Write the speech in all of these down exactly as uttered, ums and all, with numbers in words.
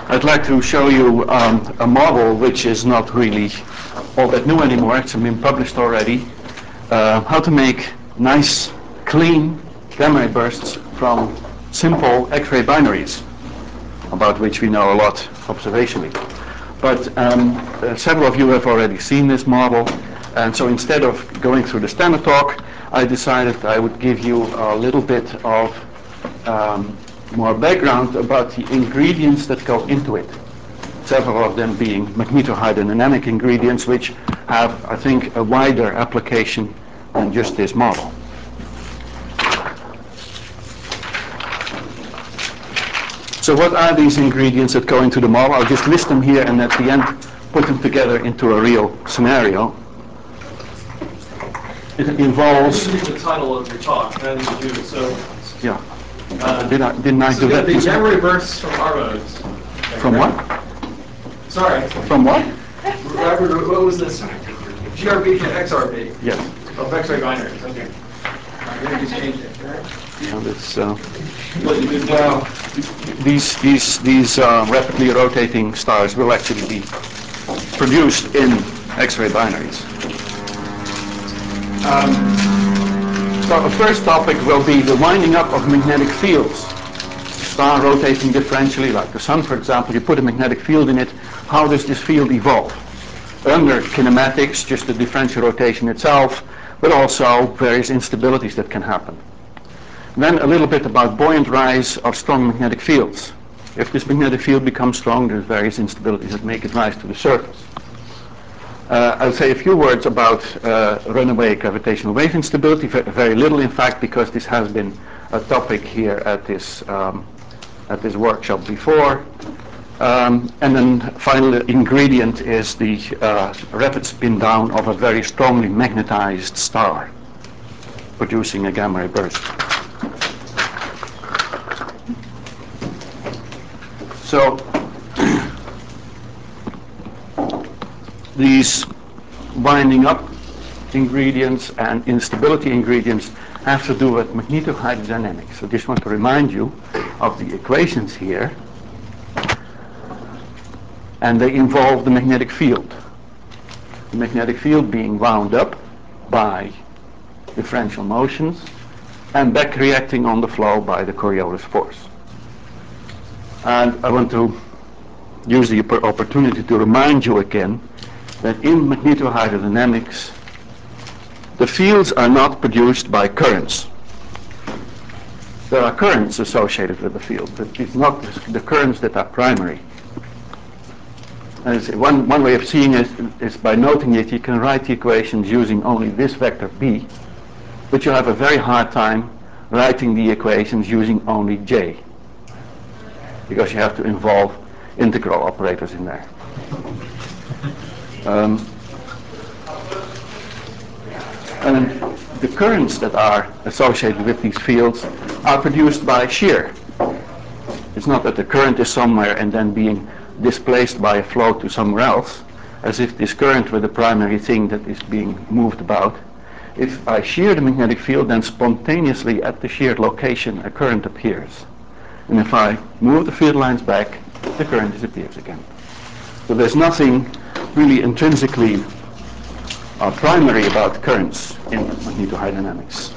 I'd like to show you um, a model which is not really all that new anymore. It's been published already. Uh, how to make nice, clean gamma ray bursts from simple X-ray binaries, about which we know a lot observationally. But um, uh, several of you have already seen this model, and so instead of going through the standard talk, I decided I would give you a little bit of um, more background about the ingredients that go into it. Several of them being magnetohydrodynamic ingredients, which have, I think, a wider application than just this model. So what are these ingredients that go into the model? I'll just list them here and at the end put them together into a real scenario. It involves... You the title of your talk, and I think you do, so... Yeah. Uh, Did I, didn't I do that? The gamma ray bursts from R modes. From what? Sorry. From what? Robert, what was this? G R B to X R B. Yes. Of X-ray binaries. Okay. I'm going to just change it. Right? Yeah, that's, uh, Well, these these these uh, rapidly rotating stars will actually be produced in X-ray binaries. Um, so the first topic will be the winding up of magnetic fields. Star rotating differentially, like the sun, for example, you put a magnetic field in it. How does this field evolve? Under kinematics, just the differential rotation itself, but also various instabilities that can happen. Then a little bit about buoyant rise of strong magnetic fields. If this magnetic field becomes strong, there's various instabilities that make it rise to the surface. Uh, I'll say a few words about uh, runaway gravitational wave instability, very little in fact, because this has been a topic here at this, um, at this workshop before. Um, and then final ingredient is the uh, rapid spin down of a very strongly magnetized star, producing a gamma ray burst. So these winding up ingredients and instability ingredients have to do with magnetohydrodynamics. So I just want to remind you of the equations here. And they involve the magnetic field. The magnetic field being wound up by differential motions and back reacting on the flow by the Coriolis force. And I want to use the opportunity to remind you again that in magnetohydrodynamics, the fields are not produced by currents. There are currents associated with the field, but it's not the currents that are primary. And one, one way of seeing it is by noting that you can write the equations using only this vector b, but you have a very hard time writing the equations using only j, because you have to involve integral operators in there. Um, and the currents that are associated with these fields are produced by shear. It's not that the current is somewhere and then being displaced by a flow to somewhere else, as if this current were the primary thing that is being moved about. If I shear the magnetic field, then spontaneously at the sheared location a current appears. And if I move the field lines back, the current disappears again. So there's nothing really intrinsically uh, primary about currents in magnetohydrodynamics.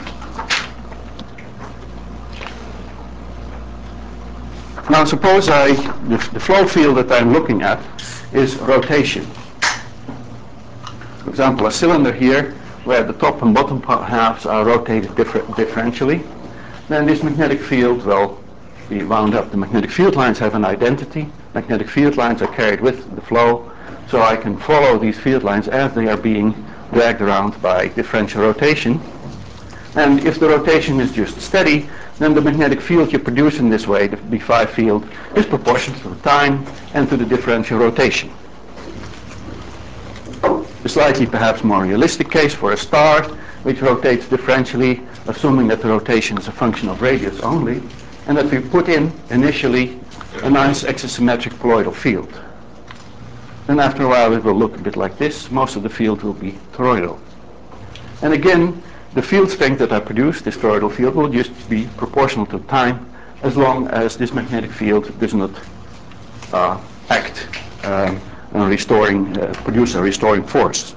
Now suppose I, the, the flow field that I'm looking at is rotation. For example, a cylinder here where the top and bottom halves are rotated differ differentially, then this magnetic field will be wound up. The magnetic field lines have an identity. Magnetic field lines are carried with the flow, so I can follow these field lines as they are being dragged around by differential rotation. And if the rotation is just steady, then the magnetic field you produce in this way, the B five field, is proportional to the time and to the differential rotation. A slightly perhaps more realistic case for a star, which rotates differentially, assuming that the rotation is a function of radius only, and that we put in initially a nice axisymmetric toroidal field. Then after a while it will look a bit like this. Most of the field will be toroidal. And again, the field strength that I produce, this toroidal field, will just be proportional to time, as long as this magnetic field does not uh, act um, and restoring, uh, produce a restoring force.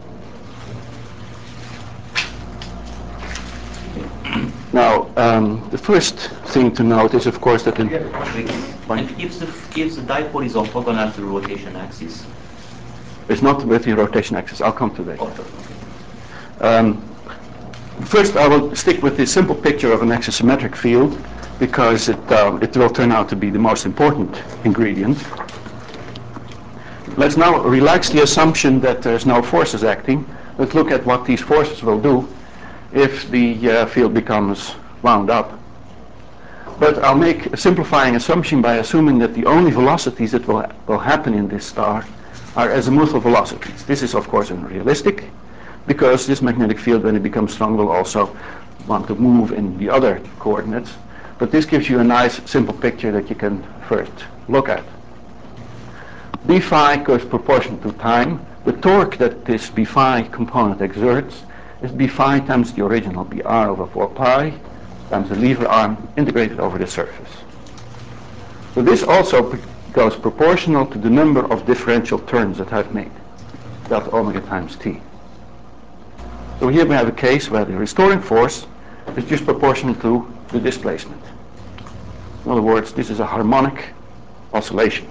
Now, um, the first thing to note is, of course, that in and if the if the dipole is orthogonal to the rotation axis, it's not with the rotation axis. I'll come to that. ortho, Um, first, I will stick with this simple picture of an axisymmetric field because it um, it will turn out to be the most important ingredient. Let's now relax the assumption that there's no forces acting. Let's look at what these forces will do if the uh, field becomes wound up. But I'll make a simplifying assumption by assuming that the only velocities that will, will happen in this star are azimuthal velocities. This is, of course, unrealistic because this magnetic field, when it becomes strong, will also want to move in the other coordinates. But this gives you a nice, simple picture that you can first look at. B phi goes proportional to time. The torque that this B phi component exerts is B phi times the original B r over four pi times the lever arm integrated over the surface. So this also goes proportional to the number of differential turns that I've made, delta omega times t. So here we have a case where the restoring force is just proportional to the displacement. In other words, this is a harmonic oscillation.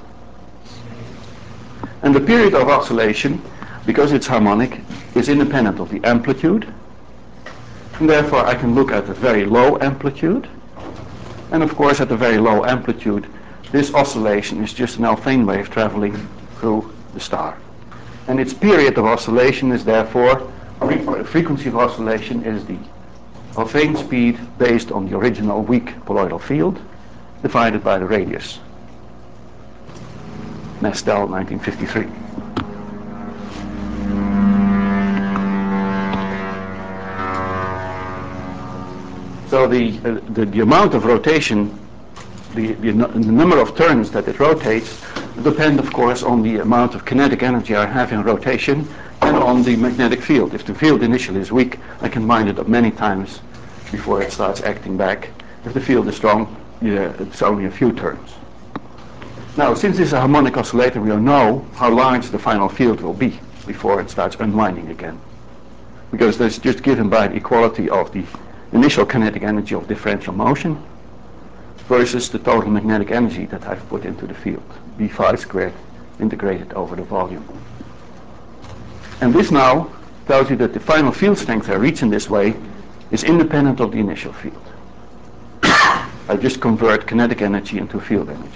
And the period of oscillation, because it's harmonic, is independent of the amplitude. And therefore, I can look at a very low amplitude. And of course, at a very low amplitude, this oscillation is just an Alfvén wave traveling through the star. And its period of oscillation is therefore, the frequency of oscillation is the Alfvén speed based on the original weak colloidal field divided by the radius. Mestel, nineteen fifty-three. So the, uh, the, the amount of rotation, the, the, the number of turns that it rotates, depend, of course, on the amount of kinetic energy I have in rotation and on the magnetic field. If the field initially is weak, I can wind it up many times before it starts acting back. If the field is strong, yeah, it's only a few turns. Now, since this is a harmonic oscillator, we will know how large the final field will be before it starts unwinding again. Because that's just given by the equality of the initial kinetic energy of differential motion versus the total magnetic energy that I've put into the field, B phi squared integrated over the volume. And this now tells you that the final field strength I reach in this way is independent of the initial field. I just convert kinetic energy into field energy.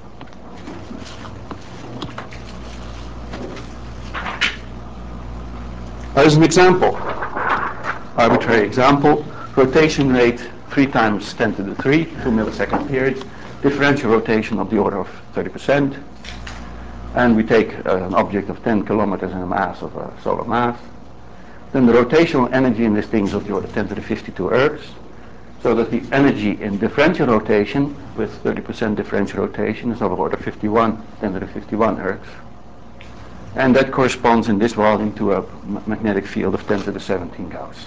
As an example, arbitrary example, rotation rate three times ten to the three, two millisecond periods, differential rotation of the order of thirty percent, and we take uh, an object of ten kilometers and a mass of a solar mass. Then the rotational energy in this thing is of the order ten to the fifty-two ergs, so that the energy in differential rotation with thirty percent differential rotation is of order fifty-one, ten to the fifty-one ergs. And that corresponds in this volume to a magnetic field of ten to the seventeen Gauss.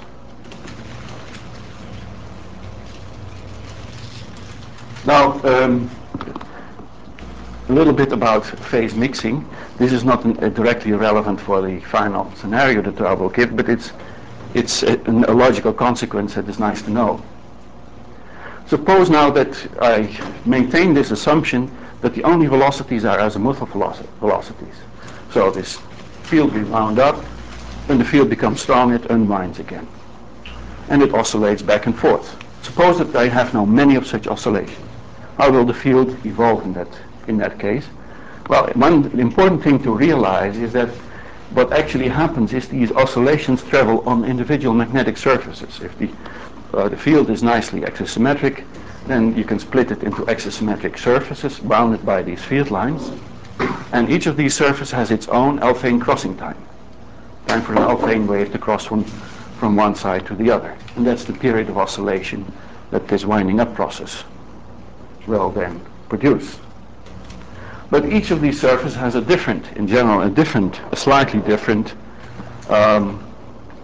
Now, um, a little bit about phase mixing. This is not an, uh, directly relevant for the final scenario that I will give, but it's, it's a, a logical consequence that is nice to know. Suppose now that I maintain this assumption that the only velocities are azimuthal veloci velocities. So this field will wound up, when the field becomes strong, it unwinds again. And it oscillates back and forth. Suppose that I have now many of such oscillations. How will the field evolve in that, in that case? Well, one important thing to realize is that what actually happens is these oscillations travel on individual magnetic surfaces. If the, uh, the field is nicely axisymmetric, then you can split it into axisymmetric surfaces bounded by these field lines. And each of these surfaces has its own Alfvén crossing time. Time for an Alfvén wave to cross from, from one side to the other. And that's the period of oscillation that this winding up process will then produce. But each of these surfaces has a different, in general, a different, a slightly different um,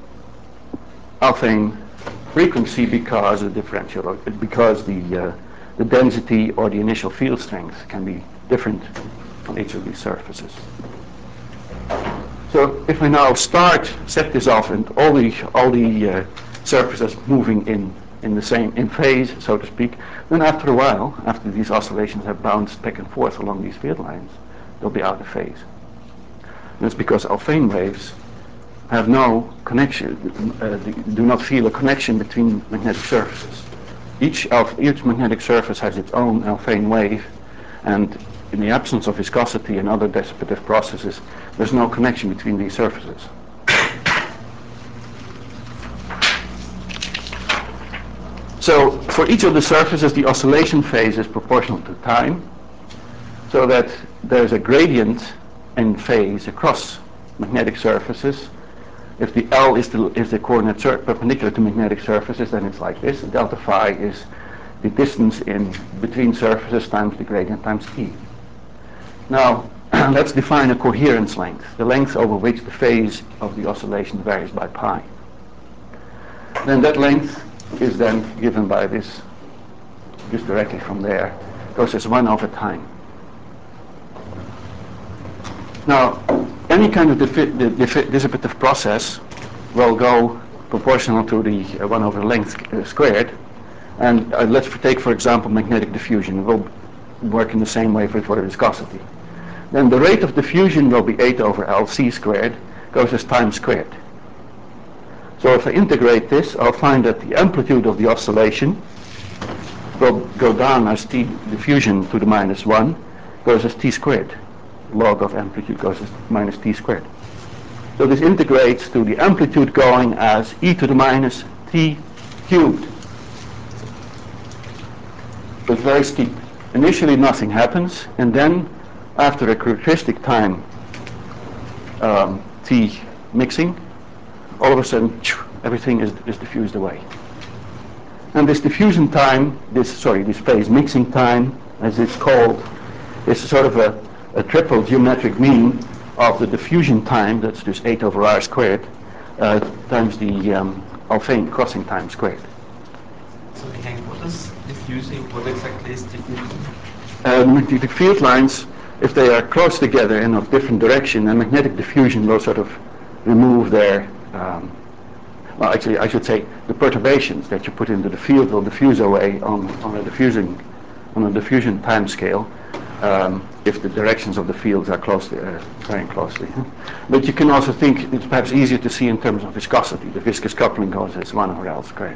Alfvén frequency because the differential, because the, uh, the density or the initial field strength can be different on each of these surfaces. So if we now start, set this off, and all the all the uh, surfaces moving in in the same in phase, so to speak, then after a while, after these oscillations have bounced back and forth along these field lines, they'll be out of phase. And it's because Alfvén waves have no connection, uh, do not feel a connection between magnetic surfaces. Each alf each magnetic surface has its own Alfvén wave, and in the absence of viscosity and other dissipative processes, there's no connection between these surfaces. So for each of the surfaces, the oscillation phase is proportional to time, so that there's a gradient in phase across magnetic surfaces. If the L is the, is the coordinate perpendicular to magnetic surfaces, then it's like this. Delta phi is the distance in between surfaces times the gradient times t. Now, let's define a coherence length, the length over which the phase of the oscillation varies by pi. Then that length is then given by this, just directly from there, goes as one over time. Now, any kind of dissipative process will go proportional to the uh, one over length uh, squared. And uh, let's take, for example, magnetic diffusion. It will work in the same way for, for viscosity. Then the rate of diffusion will be eight over L C squared, goes as time squared. So if I integrate this, I'll find that the amplitude of the oscillation will go down as T diffusion to the minus one, goes as T squared. Log of amplitude goes as minus T squared. So this integrates to the amplitude going as e to the minus T cubed. So it's very steep. Initially nothing happens, and then after a characteristic time um, T mixing, all of a sudden everything is, is diffused away. And this diffusion time, this sorry, this phase mixing time, as it's called, is sort of a, a triple geometric mean of the diffusion time, that's just eight over R squared, uh, times the um, Alfvén crossing time squared. So again, what is diffusing? What exactly is diffusing? Uh, magnetic field lines, if they are close together and of different direction, then magnetic diffusion will sort of remove their, um, well, actually, I should say, the perturbations that you put into the field will diffuse away on, on a diffusing, on a diffusion time scale, um, if the directions of the fields are closely, uh, very closely. But you can also think it's perhaps easier to see in terms of viscosity. The viscous coupling goes as one over L squared.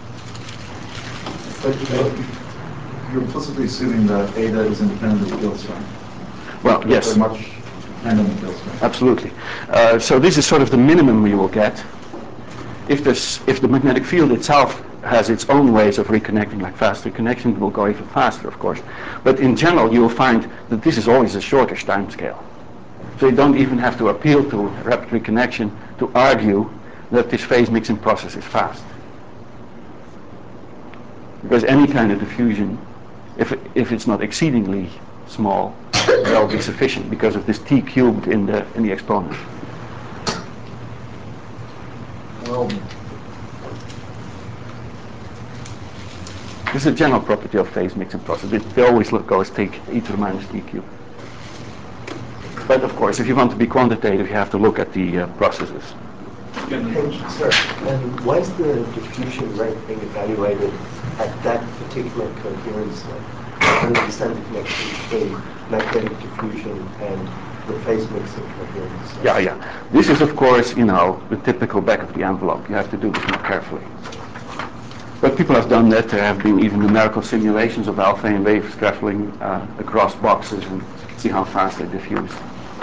But uh, you're implicitly assuming that eta is independent of field strength. Well, yes. They're much dependent on field strength. Absolutely. Uh, so this is sort of the minimum we will get. If this, if the magnetic field itself has its own ways of reconnecting, like fast reconnection, it will go even faster, of course. But in general, you will find that this is always a shortish time scale. So you don't even have to appeal to rapid reconnection to argue that this phase mixing process is fast. Because any kind of diffusion, if it, if it's not exceedingly small, will be sufficient because of this T cubed in the in the exponent. Well, This is a general property of phase mixing process. It, they always look, go as T, e to the minus T cubed. But of course, if you want to be quantitative, you have to look at the uh, processes. And, sorry, and why is the diffusion rate being evaluated at that particular coherence level? I don't understand the connection between magnetic diffusion and the phase mixing coherence. Yeah, yeah. This is, of course, you know, the typical back of the envelope. You have to do this more carefully. But people have done that. There have been even numerical simulations of Alfvén waves traveling uh, across boxes and see how fast they diffuse.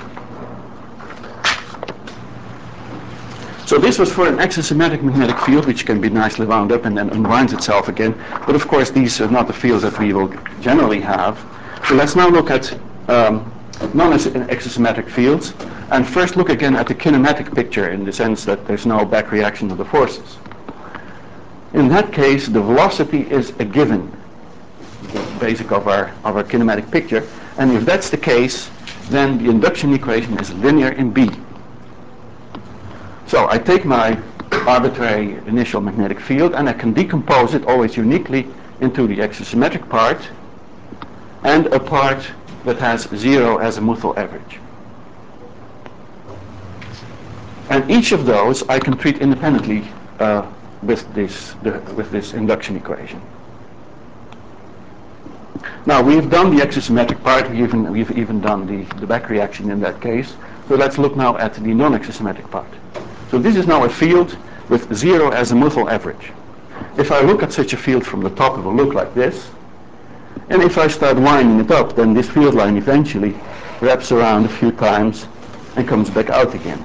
So this was for an axisymmetric magnetic field, which can be nicely wound up and then unwinds itself again. But of course, these are not the fields that we will generally have. So let's now look at um, non-axisymmetric fields, and first look again at the kinematic picture in the sense that there's no back reaction of the forces. In that case, the velocity is a given, the basic of our, of our kinematic picture. And if that's the case, then the induction equation is linear in B. So I take my arbitrary initial magnetic field and I can decompose it always uniquely into the axisymmetric part and a part that has zero azimuthal average. And each of those I can treat independently uh, with this the, with this induction equation. Now we've done the axisymmetric part. We even we've even done the the back reaction in that case. So let's look now at the non-axisymmetric part. So this is now a field with zero azimuthal average. If I look at such a field from the top, it will look like this. And if I start winding it up, then this field line eventually wraps around a few times and comes back out again.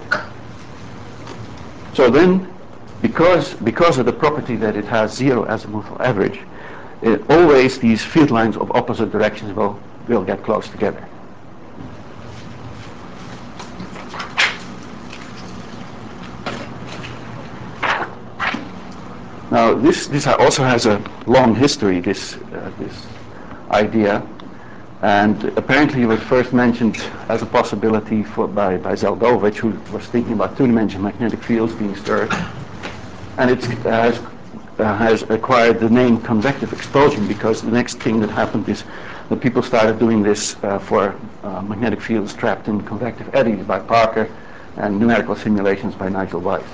So then, because because of the property that it has zero azimuthal average, it, always these field lines of opposite directions will will get close together. Now this this also has a long history. This uh, this idea, and apparently it was first mentioned as a possibility for by by Zeldovich, who was thinking about two-dimensional magnetic fields being stirred, and it has uh, has acquired the name convective expulsion because the next thing that happened is that people started doing this uh, for uh, magnetic fields trapped in convective eddies by Parker and numerical simulations by Nigel Weiss.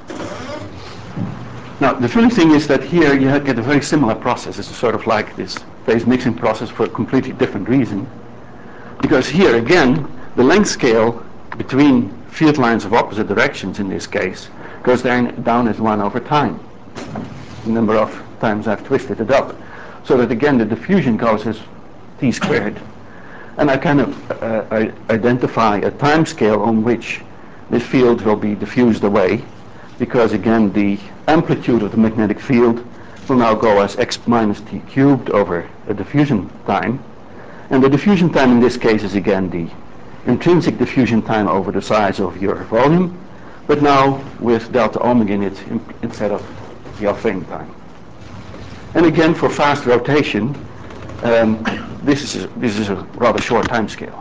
Now, the funny thing is that here you get a very similar process. It's sort of like this phase mixing process for a completely different reason. Because here, again, the length scale between field lines of opposite directions in this case goes down, down as one over time. The number of times I've twisted it up. So that, again, the diffusion goes as t squared. And I kind of uh, I identify a time scale on which this field will be diffused away. Because, again, the amplitude of the magnetic field will now go as x minus t cubed over a diffusion time. And the diffusion time in this case is, again, the intrinsic diffusion time over the size of your volume, but now with delta omega in it in, instead of the Alfvén time. And again, for fast rotation, um, this is a, this is a rather short time scale.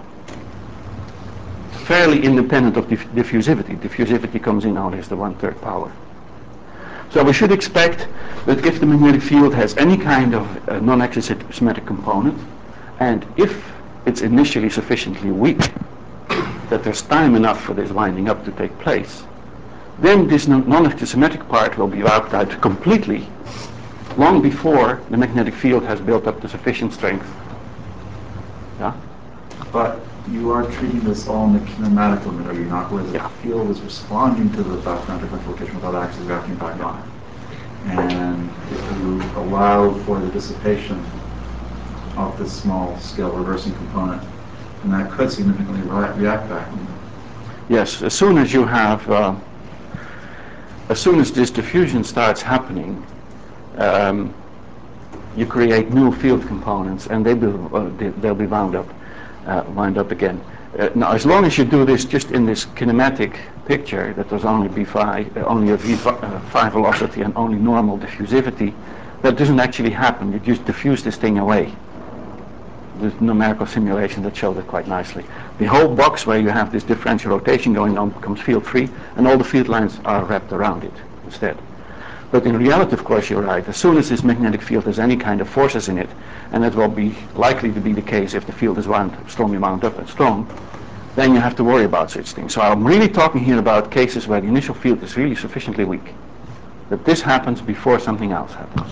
Fairly independent of diff diffusivity. Diffusivity comes in only as the one-third power. So we should expect that if the magnetic field has any kind of uh, non-axisymmetric component, and if it's initially sufficiently weak that there's time enough for this winding up to take place, then this non-axisymmetric part will be wiped out completely long before the magnetic field has built up the sufficient strength. Yeah? But you are treating this all in the kinematic limit, are you not? Where the Yeah. field is responding to the background differential rotation without actually reacting back on it. And if you allow for the dissipation of this small scale reversing component, then that could significantly re react back on it. Yes, as soon as you have, uh, as soon as this diffusion starts happening, um, you create new field components, and they will uh, they, they'll be wound up. Uh, wind up again. Uh, now, as long as you do this just in this kinematic picture, that there's only b phi, uh, only a v uh, phi velocity and only normal diffusivity, that doesn't actually happen. You just diffuse this thing away. There's numerical simulation that shows it quite nicely. The whole box where you have this differential rotation going on becomes field free, and all the field lines are wrapped around it instead. But in reality, of course, you're right. As soon as this magnetic field has any kind of forces in it, and it will be likely to be the case if the field is wound, strongly wound up and strong, then you have to worry about such things. So I'm really talking here about cases where the initial field is really sufficiently weak, that this happens before something else happens.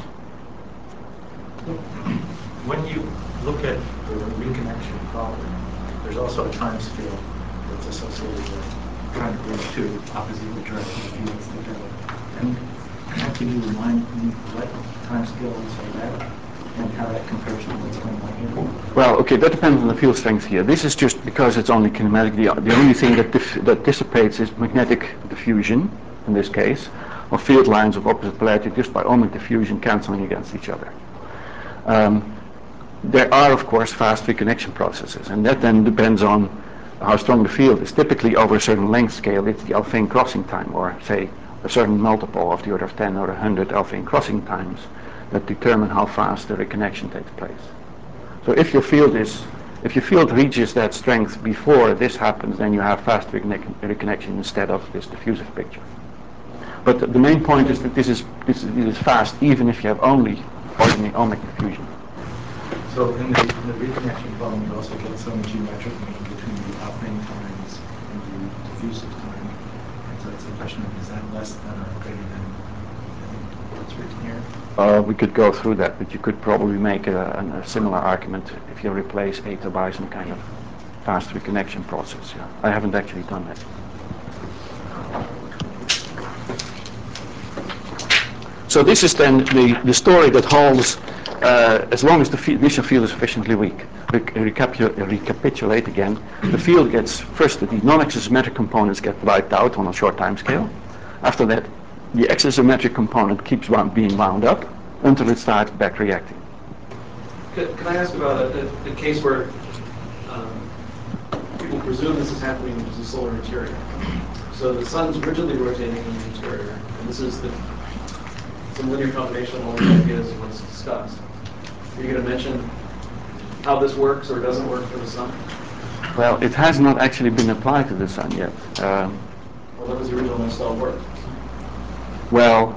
When you look at the reconnection problem, there's also a time scale that's associated with trying to bring two opposite direction fields together. And can you remind me what time scale is for that and how that compares to what's going on here? Well, okay, that depends on the field strength here. This is just because it's only kinematic. The, the only thing that, dif that dissipates is magnetic diffusion, in this case, of field lines of opposite polarity just by ohmic diffusion canceling against each other. Um, there are, of course, fast reconnection processes, and that then depends on how strong the field is. Typically, over a certain length scale, it's the Alfvén crossing time, or say, a certain multiple of the order of ten or one hundred Alfvén crossing times that determine how fast the reconnection takes place. So if your field is, if your field reaches that strength before this happens, then you have fast reconnection instead of this diffusive picture. But the main point is that this is, this is, this is fast even if you have only ordinary ohmic diffusion. So in the, in the reconnection problem, you also get some geometric mean between the outgoing times and the diffusive time. So it's a question of, is that less than or greater than what's written here? Uh, we could go through that, but you could probably make a, a, a similar argument if you replace eta by some kind of fast reconnection process. Yeah, I haven't actually done that. So this is then the, the story that holds uh, as long as the field, initial field is sufficiently weak. Re recapitu recapitulate again. The field gets, first the non-axisymmetric components get wiped out on a short time scale. After that, the axisymmetric component keeps wound, being wound up until it starts back reacting. Can, can I ask about a, a, a case where um, people presume this is happening in the solar interior? So the sun's rigidly rotating in the interior, and this is the, some linear combination of all the ideas of what's discussed. Are you going to mention how this works or doesn't work for the sun? Well, it has not actually been applied to the sun yet. Um, Well, how does the original install work? Well,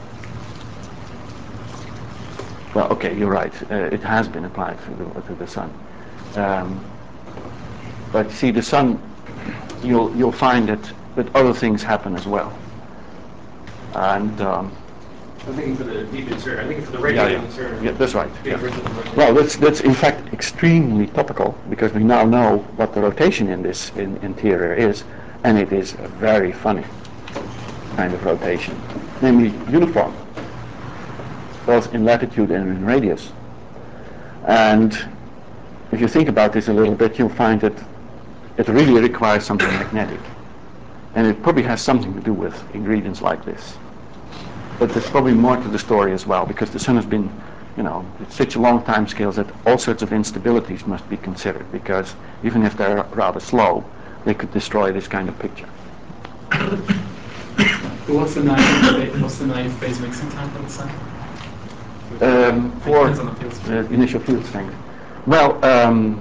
well, okay, you're right. Uh, it has been applied to the, to the sun, um, but see, the sun, you'll you'll find that that other things happen as well, and um, I'm thinking for the deep interior. I'm thinking for the yeah, radiating yeah, interior. yeah, that's right. being Yeah. rigidly rotating. Well, that's that's in fact extremely topical because we now know what the rotation in this in, interior is, and it is a very funny kind of rotation, namely uniform, both in latitude and in radius. And if you think about this a little bit, you'll find that it really requires something magnetic. And it probably has something to do with ingredients like this. But there's probably more to the story as well, because the sun has been, you know, it's such a long time scales that all sorts of instabilities must be considered, because even if they're rather slow, they could destroy this kind of picture. What's the naive, what's the naive phase mixing time for the sun? Um, It for depends on the field uh, strength. initial field strength. Well, um,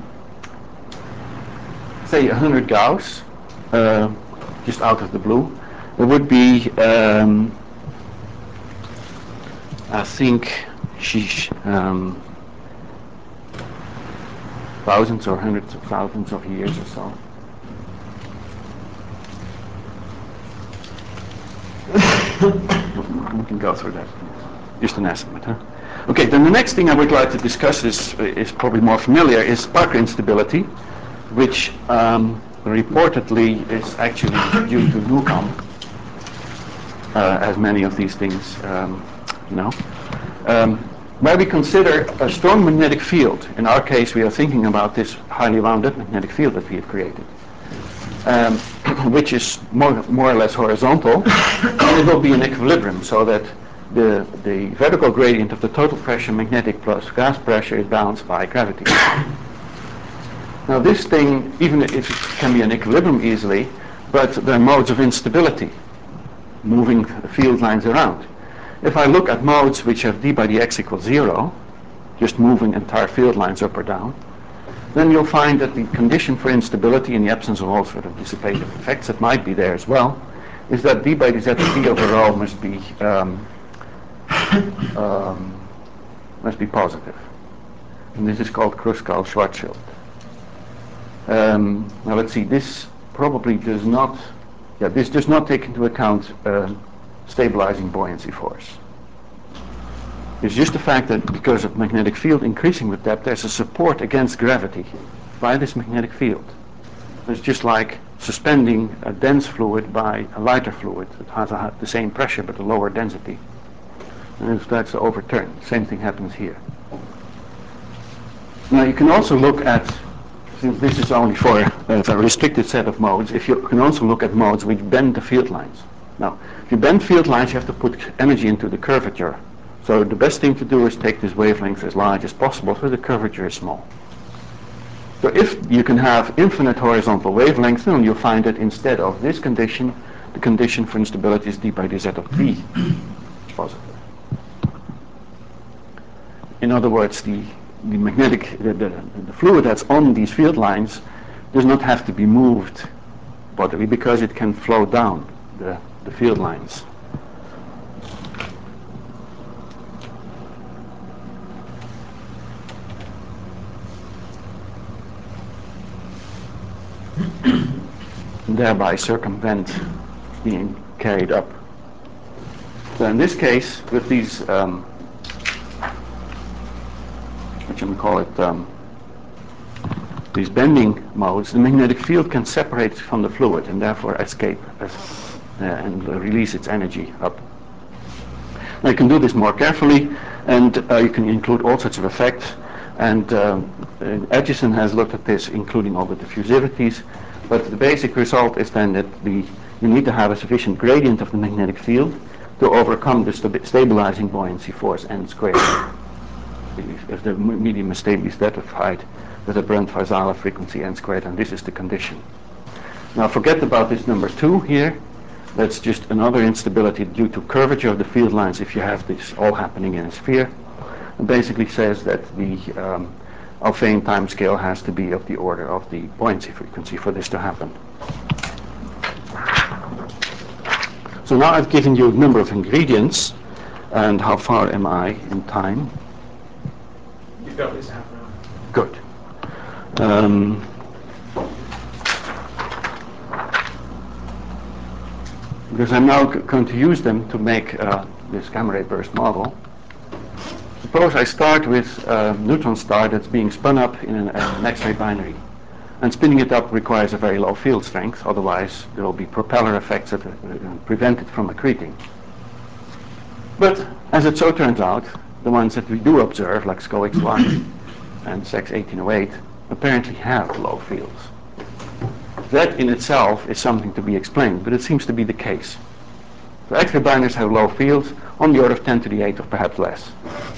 say one hundred Gauss, uh, just out of the blue, there would be, um, I think, sheesh, um, thousands or hundreds of thousands of years or so. We can go through that. Just an estimate, huh? Okay, then the next thing I would like to discuss is, is probably more familiar, is Parker instability, which um, reportedly is actually due to Newcomb, uh, as many of these things, um, you know. Um, where we consider a strong magnetic field. In our case, we are thinking about this highly wound up magnetic field that we have created, um, which is more, more or less horizontal, and it will be in equilibrium, so that the, the vertical gradient of the total pressure magnetic plus gas pressure is balanced by gravity. Now this thing, even if it can be in equilibrium easily, but there are modes of instability, moving field lines around. If I look at modes which have d by dx equals zero, just moving entire field lines up or down, then you'll find that the condition for instability in the absence of all sort of dissipative effects that might be there as well, is that d by dz of d over rho must be um, um, must be positive. And this is called Kruskal-Schwarzschild. Um, now let's see, this probably does not, yeah, this does not take into account uh, stabilizing buoyancy force. It's just the fact that because of magnetic field increasing with depth, there's a support against gravity by this magnetic field. It's just like suspending a dense fluid by a lighter fluid that has a, the same pressure but a lower density. And if that's overturned, same thing happens here. Now you can also look at, since this is only for uh, a restricted set of modes, if you can also look at modes which bend the field lines. Now, if you bend field lines, you have to put energy into the curvature. So the best thing to do is take this wavelength as large as possible so the curvature is small. So if you can have infinite horizontal wavelengths, then you'll find that instead of this condition, the condition for instability is d by dz of b positive. In other words, the, the magnetic, the, the, the fluid that's on these field lines does not have to be moved bodily because it can flow down the, the field lines. and thereby circumvent being carried up. So in this case, with these, um, what you call it, um, these bending modes, the magnetic field can separate from the fluid and therefore escape as, uh, and release its energy up. Now you can do this more carefully, and uh, you can include all sorts of effects. And uh, Edison has looked at this, including all the diffusivities. But the basic result is then that the, you need to have a sufficient gradient of the magnetic field to overcome the sta stabilizing buoyancy force n squared. If the medium is stably stratified with a Brunt-Väisälä frequency n squared, and this is the condition. Now forget about this number two here. That's just another instability due to curvature of the field lines if you have this all happening in a sphere. It basically says that the um, Alfvén time scale has to be of the order of the buoyancy frequency for this to happen. So now I've given you a number of ingredients, and how far am I in time? You've got at least half an hour. Good. Um, because I'm now g going to use them to make uh, this gamma ray burst model. Suppose I start with a neutron star that's being spun up in an, an X-ray binary. And spinning it up requires a very low field strength, otherwise there will be propeller effects that uh, prevent it from accreting. But as it so turns out, the ones that we do observe, like SCO X one and SEX eighteen oh eight, apparently have low fields. That in itself is something to be explained, but it seems to be the case. So X-ray binaries have low fields on the order of ten to the eight or perhaps less.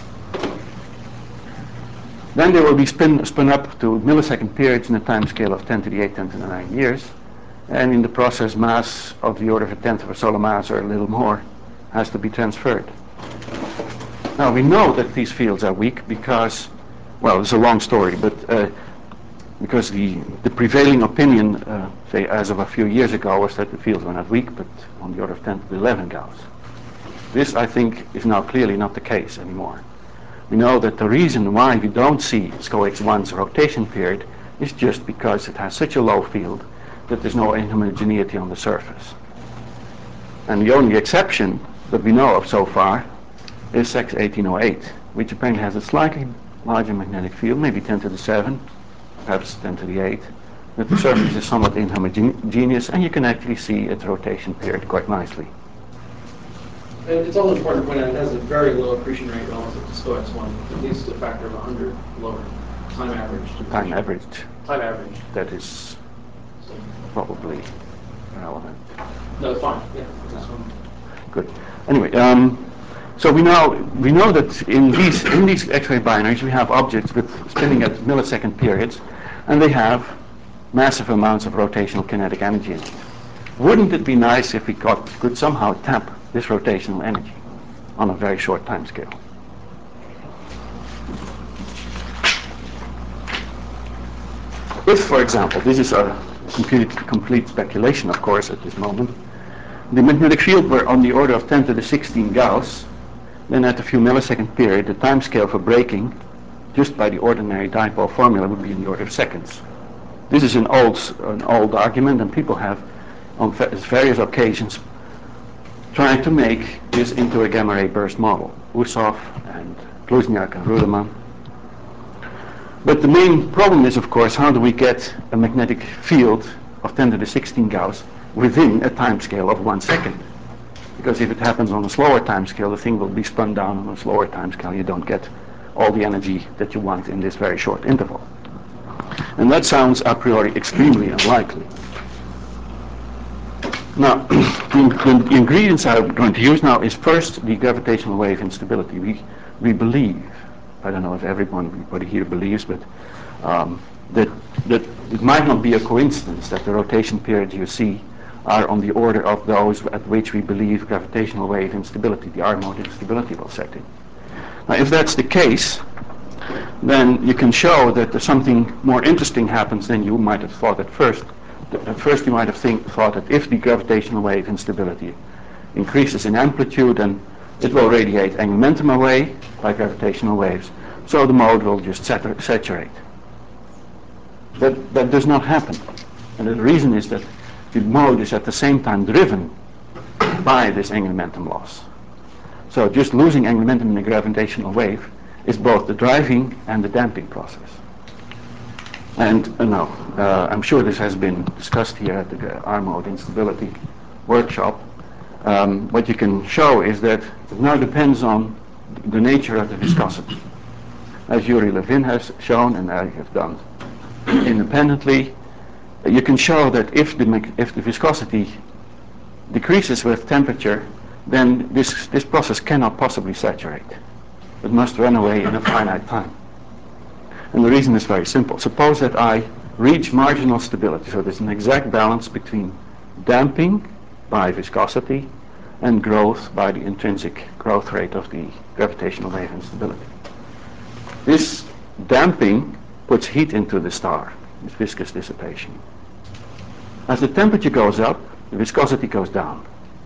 Then they will be spin, spun up to millisecond periods in a time scale of ten to the eight, ten to the nine years. And in the process, mass of the order of a tenth of a solar mass or a little more has to be transferred. Now we know that these fields are weak because, well, it's a long story, but uh, because the, the prevailing opinion, uh, say as of a few years ago, was that the fields were not weak, but on the order of ten to the eleven Gauss. This, I think, is now clearly not the case anymore. We know that the reason why we don't see SCO X one's rotation period is just because it has such a low field that there's no inhomogeneity on the surface. And the only exception that we know of so far is SEX eighteen oh eight, which apparently has a slightly larger magnetic field, maybe ten to the seven, perhaps ten to the eight, but the surface is somewhat inhomogeneous, and you can actually see its rotation period quite nicely. And it's also important to point out it has a very low accretion rate relative to SCO X one, at least a factor of one hundred lower, time averaged. Time averaged. Time averaged. That is So, probably relevant. no, it's fine. Yeah, that's fine. Good. Anyway, um, so we know we know that in these in these X-ray binaries we have objects with spinning at millisecond periods, and they have massive amounts of rotational kinetic energy in it. Wouldn't it be nice if we got, could somehow tap this rotational energy on a very short time scale? If, for example, this is a complete, complete speculation, of course, at this moment, the magnetic field were on the order of ten to the sixteen Gauss, then at a few millisecond period, the time scale for breaking, just by the ordinary dipole formula, would be in the order of seconds. This is an old, an old argument, and people have, on various occasions, tried to make this into a gamma ray burst model. Usov and Gluzniak and Ruderman. But the main problem is, of course, how do we get a magnetic field of ten to the sixteen Gauss within a time scale of one second? Because if it happens on a slower time scale, the thing will be spun down on a slower time scale. You don't get all the energy that you want in this very short interval. And that sounds a priori extremely unlikely. Now, the, the ingredients I'm going to use now is first the gravitational wave instability. We, we believe, I don't know if everyone, everybody here believes, but um, that, that it might not be a coincidence that the rotation periods you see are on the order of those at which we believe gravitational wave instability, the R-mode instability, will set in. Now, if that's the case, then you can show that there's something more interesting happens than you might have thought at first. At first you might have think, thought that if the gravitational wave instability increases in amplitude, then it will radiate angular momentum away by gravitational waves, so the mode will just satur saturate. That, that does not happen. And the reason is that the mode is at the same time driven by this angular momentum loss. So just losing angular momentum in a gravitational wave is both the driving and the damping process. And uh, no, uh, I'm sure this has been discussed here at the R-mode instability workshop. Um, what you can show is that it now depends on the nature of the viscosity. As Yuri Levin has shown, and I have done independently, you can show that if the, if the viscosity decreases with temperature, then this, this process cannot possibly saturate. It must run away in a finite time. And the reason is very simple. Suppose that I reach marginal stability, so there's an exact balance between damping by viscosity and growth by the intrinsic growth rate of the gravitational wave instability. This damping puts heat into the star, this viscous dissipation. As the temperature goes up, the viscosity goes down.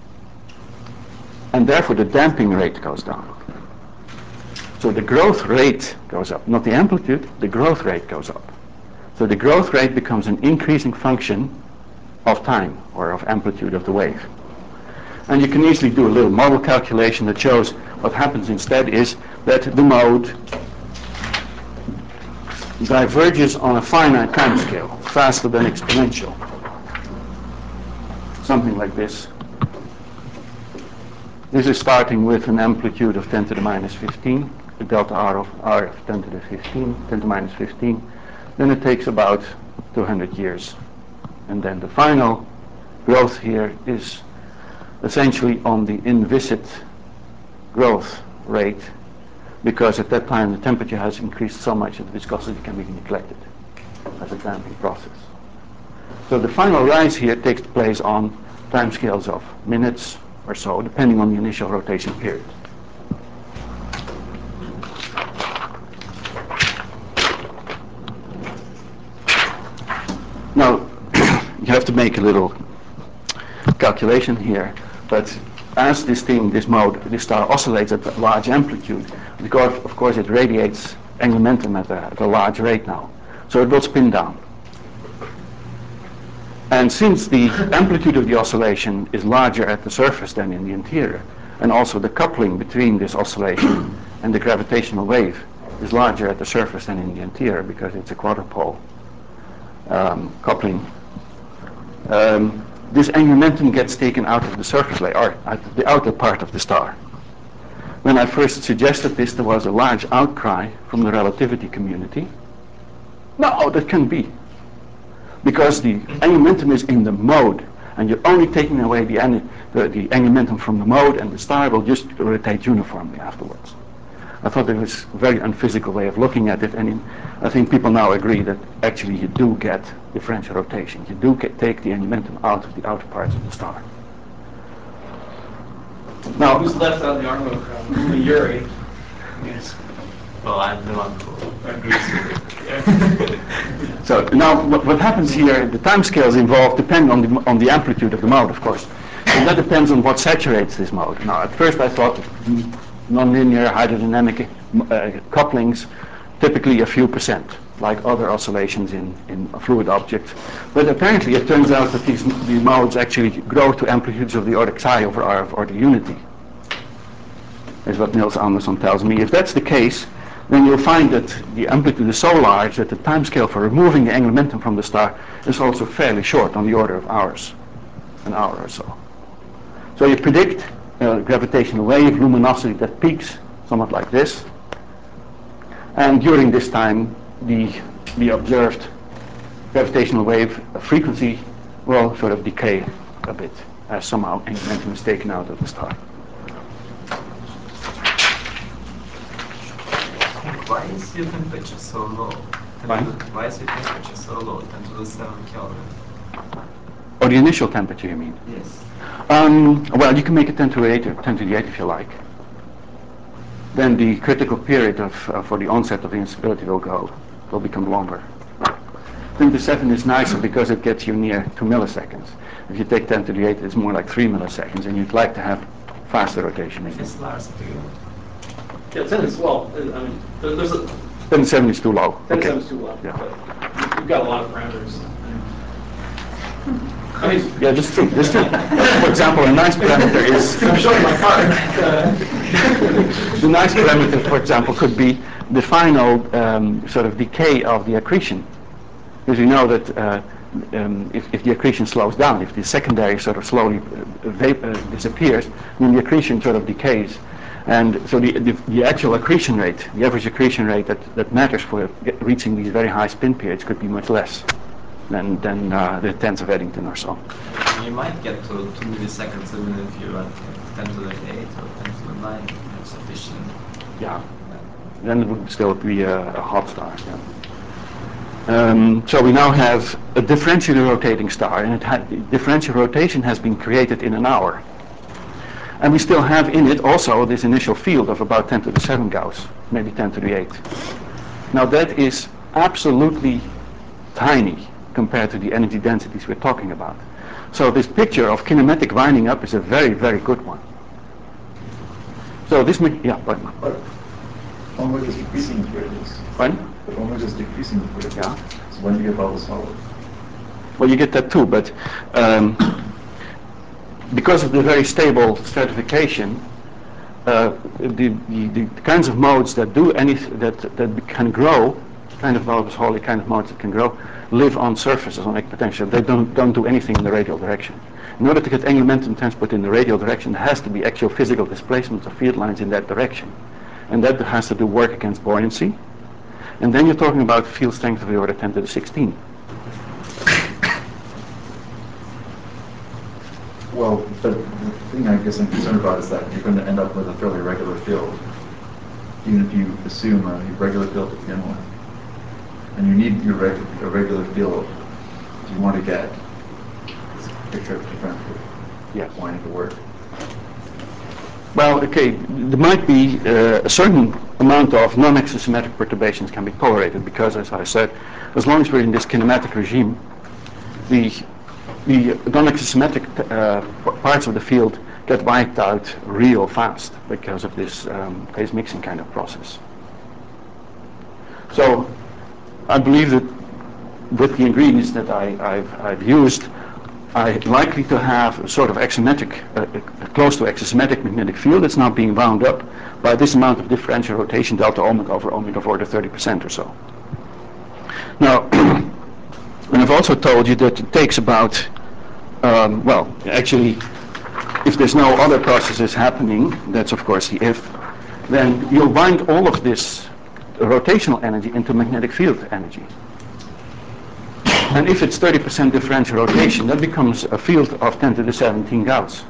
And therefore the damping rate goes down. So the growth rate goes up, not the amplitude, the growth rate goes up. So the growth rate becomes an increasing function of time, or of amplitude of the wave. And you can easily do a little model calculation that shows what happens instead is that the mode diverges on a finite time scale, faster than exponential. Something like this. This is starting with an amplitude of ten to the minus fifteen, the delta R of R of ten to the fifteen, ten to the minus fifteen. Then it takes about two hundred years. And then the final growth here is essentially on the inviscid growth rate, because at that time the temperature has increased so much that the viscosity can be neglected as a damping process. So the final rise here takes place on timescales of minutes or so, depending on the initial rotation period. Now, you have to make a little calculation here, but as this thing, this mode, this star oscillates at a large amplitude, because of course it radiates angular momentum at a, at a large rate now, so it will spin down. And since the amplitude of the oscillation is larger at the surface than in the interior, and also the coupling between this oscillation and the gravitational wave is larger at the surface than in the interior, because it's a quadrupole um, coupling, um, this angular momentum gets taken out of the surface layer, or out of the outer part of the star. When I first suggested this, there was a large outcry from the relativity community. No, that can be. Because the angular momentum is in the mode, and you're only taking away the, the, the angular momentum from the mode, and the star will just rotate uniformly afterwards. I thought it was a very unphysical way of looking at it, and in, I think people now agree that actually you do get differential rotation. You do get, take the angular momentum out of the outer parts of the star. Now, Who's left out of the R-mode crowd? Only Yuri. Yes. Well, I'm the one who agrees with it. So now what, what happens here, the time scales involved depend on the, on the amplitude of the mode, of course. And that depends on what saturates this mode. Now, at first I thought nonlinear hydrodynamic uh, couplings, typically a few percent, like other oscillations in, in fluid objects. But apparently it turns out that these, these modes actually grow to amplitudes of the order xi over R of order unity, is what Niels Anderson tells me. If that's the case, then you'll find that the amplitude is so large that the time scale for removing the angular momentum from the star is also fairly short, on the order of hours, an hour or so. So you predict a gravitational wave luminosity that peaks somewhat like this, and during this time the, the observed gravitational wave frequency will sort of decay a bit as somehow angular momentum is taken out of the star. Why is your temperature so low? Why? Why is your temperature so low, ten to the seven Kelvin? Or the initial temperature, you mean? Yes. Um, well, you can make it ten to the eight, ten to the eight if you like. Then the critical period of, uh, for the onset of the instability will go, will become longer. ten to the seven is nicer because it gets you near two milliseconds. If you take ten to the eight, it's more like three milliseconds, and you'd like to have faster rotation. It's last too. Yeah, ten is, well, I mean, there, there's a, ten to seven is too low. ten to Okay. seven is too low. Yeah. But you've got a lot of parameters. I mean, Yeah, that's true. That's true. For example, a nice parameter is. I'm showing my card. The nice parameter, for example, could be the final um, sort of decay of the accretion, because you know that uh, um, if, if the accretion slows down, if the secondary sort of slowly uh, vap- uh, disappears, then the accretion sort of decays. And so the, the, the actual accretion rate, the average accretion rate that, that matters for get, reaching these very high spin periods could be much less than, than uh, the tens of Eddington or so. You might get to two milliseconds even if you're at ten to the eight or ten to the nine. It's sufficient. Yeah. Then it would still be a, a hot star. Yeah. Um, so we now have a differentially rotating star, and it had, differential rotation has been created in an hour. And we still have in it also this initial field of about ten to the seven Gauss, maybe ten to the eight. Now that is absolutely tiny compared to the energy densities we're talking about. So this picture of kinematic winding up is a very, very good one. So this, yeah, but But omega is decreasing with radius. when? But omega is decreasing with radius. Yeah. So when do you get bubble solid? Well, you get that too, but um, because of the very stable stratification, uh, the, the, the kinds of modes that do any that that can grow, kind of bulbous Hawley kind of modes that can grow, live on surfaces on equipotential. They don't don't do anything in the radial direction. In order to get angular momentum transport in the radial direction, there has to be actual physical displacement of field lines in that direction, and that has to do work against buoyancy. And then you're talking about field strength of the order ten to the sixteen. Well, but the thing I guess I'm concerned about is that you're going to end up with a fairly regular field, even if you assume a regular field to begin with. And you need your reg a regular field if you want to get this picture of differential Yes. winding to work. Well, okay, there might be uh, a certain amount of non-axisymmetric perturbations can be tolerated because, as I said, as long as we're in this kinematic regime, the the non-axisymmetric uh, parts of the field get wiped out real fast because of this um, phase mixing kind of process. So I believe that with the ingredients that I, I've, I've used, I'm likely to have a sort of axisymmetric, uh, uh, close to axisymmetric magnetic field that's not being wound up by this amount of differential rotation, delta omega over omega of order thirty percent or so. Now, and I've also told you that it takes about, um, well, actually, if there's no other processes happening, that's of course the if, then you'll bind all of this rotational energy into magnetic field energy. And if it's thirty percent differential rotation, that becomes a field of ten to the seventeen Gauss.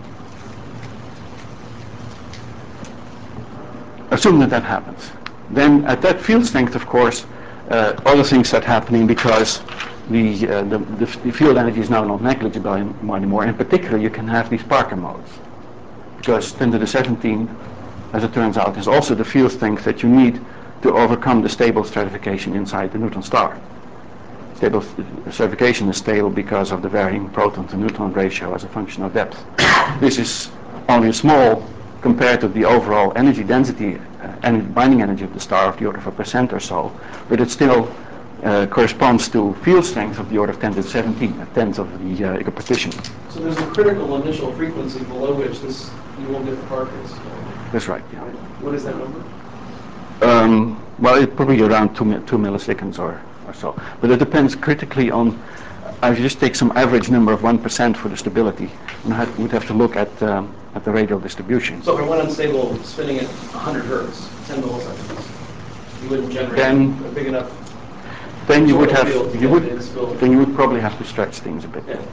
Assume that that happens. Then at that field strength, of course, uh, other things start happening because the, uh, the, the, the field energy is now not negligible anymore. In particular, you can have these Parker modes, because ten to the seventeen, as it turns out, is also the field strength that you need to overcome the stable stratification inside the neutron star. Stable stratification is stable because of the varying proton to neutron ratio as a function of depth. This is only a small compared to the overall energy density uh, and binding energy of the star of the order of a percent or so, but it still uh, corresponds to field strength of the order of ten to the seventeen, a tenth of the uh, equipotential. So there's a critical initial frequency below which this you won't get the Parkers. That's right, yeah. What is that number? Um, well, it's probably around two, two milliseconds or, or so. But it depends critically on, I just take some average number of one percent for the stability, and I would have to look at, um, at the radial distribution. So if I went unstable spinning at one hundred hertz, ten milliseconds, you wouldn't generate Then- a big enough. Then you would total have, field to you get would, the instability. then you would probably have to stretch things a bit. Yeah.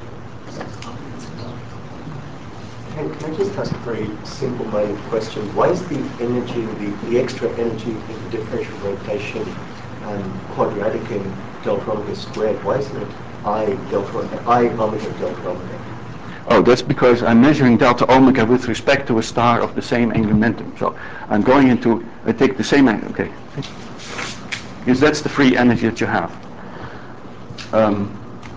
Can, can I just ask a very simple-minded question? Why is the energy, the, the extra energy in the differential rotation um, quadratic in delta omega squared? Why isn't it I delta I omega delta omega? Oh, that's because I'm measuring delta omega with respect to a star of the same angular momentum. So I'm going into, I take the same, okay. Because that's the free energy that you have. Um,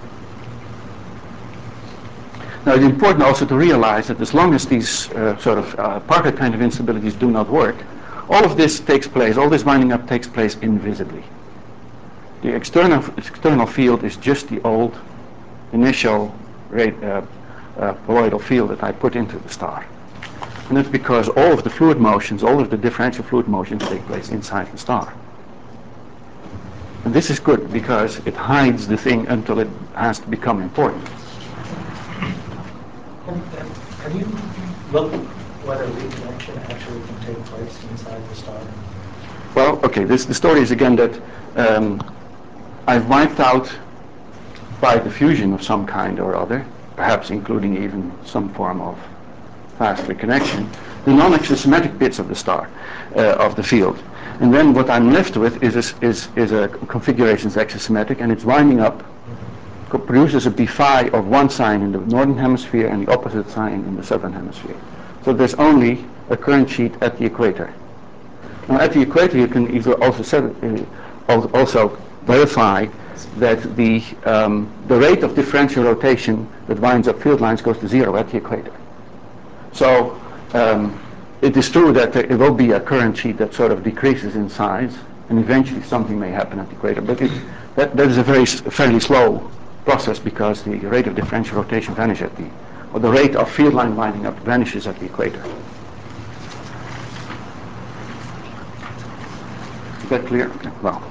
now it's important also to realize that as long as these uh, sort of uh, Parker kind of instabilities do not work, all of this takes place, all this winding up takes place invisibly. The external, external field is just the old initial rate, uh, uh, colloidal field that I put into the star. And that's because all of the fluid motions, all of the differential fluid motions take place inside the star. And this is good because it hides the thing until it has to become important. Have you looked whether reconnection actually can take place inside the star? Well, okay, this, the story is again that um, I've wiped out by diffusion of some kind or other, perhaps including even some form of fast reconnection, the non-axisymmetric bits of the star, uh, of the field. And then what I'm left with is a, is, is a configuration that's axisymmetric, and it's winding up, produces a B phi of one sign in the northern hemisphere and the opposite sign in the southern hemisphere. So there's only a current sheet at the equator. Now at the equator you can either also, set, uh, also verify that the, um, the rate of differential rotation that winds up field lines goes to zero at the equator. So um, it is true that there will be a current sheet that sort of decreases in size, and eventually something may happen at the equator. But it, that, that is a very fairly slow process because the rate of differential rotation vanishes at the, or the rate of field line winding up vanishes at the equator. Is that clear? Okay. Well.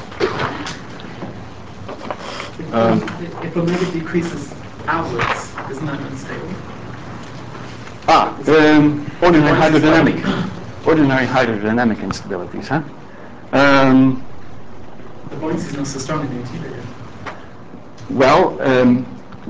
Um, if omega decreases outwards, isn't that unstable? Ah, um, ordinary hydrodynamic, ordinary hydrodynamic instabilities, huh? Um, The buoyancy is not so strong in the interior. well, um,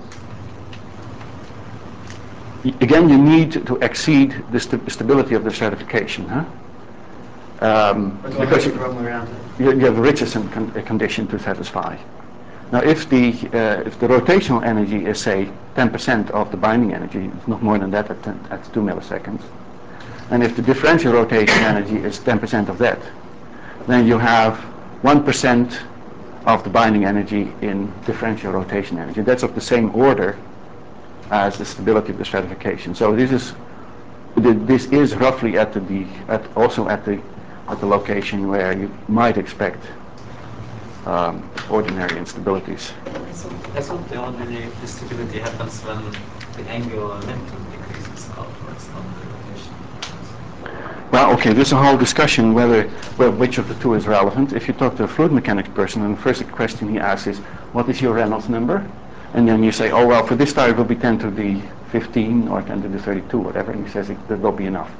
y- again, you need to exceed the st stability of the stratification, huh? Um, But do I have because to you, throw them around it? you, you have a Richardson con a condition to satisfy. Now, if the uh, if the rotational energy is say ten percent of the binding energy, it's not more than that at, ten, at two milliseconds, and if the differential rotation energy is ten percent of that, then you have one percent of the binding energy in differential rotation energy. That's of the same order as the stability of the stratification. So this is this is roughly at the, the at also at the at the location where you might expect Um, ordinary instabilities. I thought the ordinary instability happens when the angular momentum decreases outwards, not the rotation. Well, okay, there's a whole discussion whether well, which of the two is relevant. If you talk to a fluid mechanics person, and the first question he asks is, what is your Reynolds number? And then you say, oh, well, for this star it will be ten to the fifteen or ten to the thirty-two, whatever, and he says it, that will be enough.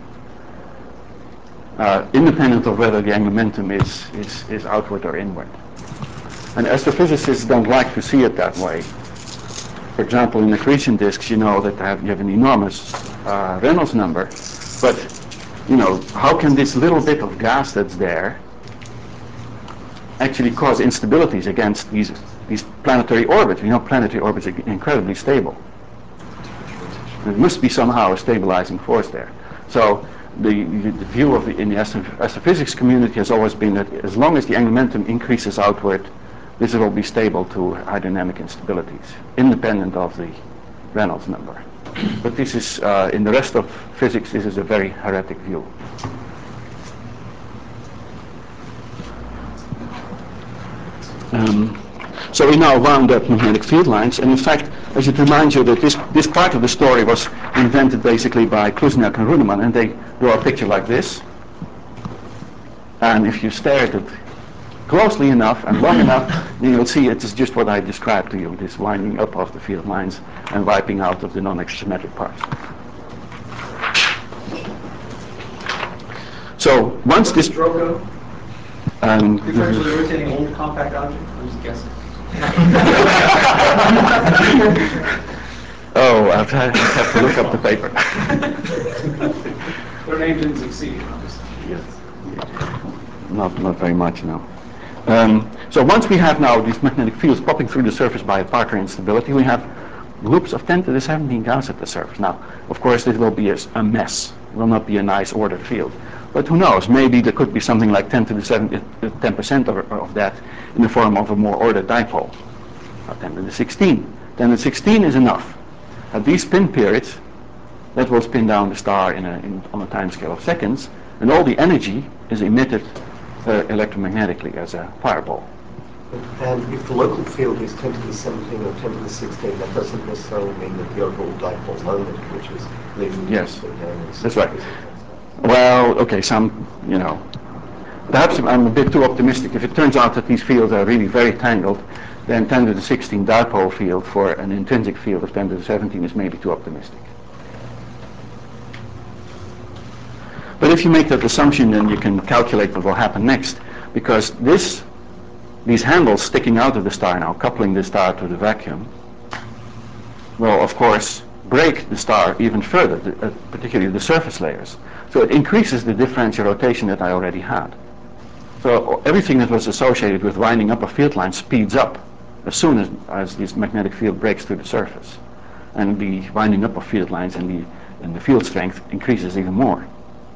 Uh, independent of whether the angular momentum is, is, is outward or inward. And astrophysicists don't like to see it that way. For example, in accretion disks, you know that have, you have an enormous uh, Reynolds number, but you know, how can this little bit of gas that's there actually cause instabilities against these, these planetary orbits? You know, planetary orbits are incredibly stable. There must be somehow a stabilizing force there. So the, the view of the, in the astrophysics community has always been that as long as the angular momentum increases outward, this will be stable to hydrodynamic instabilities, independent of the Reynolds number. But this is, uh, in the rest of physics, this is a very heretic view. Um, so we now wound up magnetic field lines, and in fact, I should remind you that this, this part of the story was invented basically by Klusniak and Runemann, and they draw a picture like this. And if you stare at it closely enough and long enough, then you'll see it is just what I described to you, this winding up of the field lines and wiping out of the non-axisymmetric parts. So once this... Drogo, Um, differentially rotating old compact object, I'm just guessing. oh, I've had, I have to look up the paper. Their name didn't succeed, obviously. Yes. Not, not very much, no. Um, so once we have now these magnetic fields popping through the surface by a Parker instability, we have loops of ten to the seventeen Gauss at the surface. Now, of course, this will be a, a mess. It will not be a nice ordered field. But who knows? Maybe there could be something like ten to the ten percent of, of that in the form of a more ordered dipole. Now, ten to the sixteen. ten to the sixteen is enough. At these spin periods, that will spin down the star in a, in, on a time scale of seconds, and all the energy is emitted uh, electromagnetically as a fireball. And if the local field is ten to the seventeen or ten to the sixteen, that doesn't necessarily mean that the overall dipole moment, which is leading Yes, to the that's right. Well, okay, some, you know, perhaps I'm a bit too optimistic. If it turns out that these fields are really very tangled, then ten to the sixteen dipole field for an intrinsic field of ten to the seventeen is maybe too optimistic. But if you make that assumption, then you can calculate what will happen next, because this, these handles sticking out of the star now, coupling the star to the vacuum, will of course break the star even further, the, uh, particularly the surface layers. So it increases the differential rotation that I already had. So everything that was associated with winding up a field line speeds up as soon as, as this magnetic field breaks through the surface. And the winding up of field lines and the, and the field strength increases even more.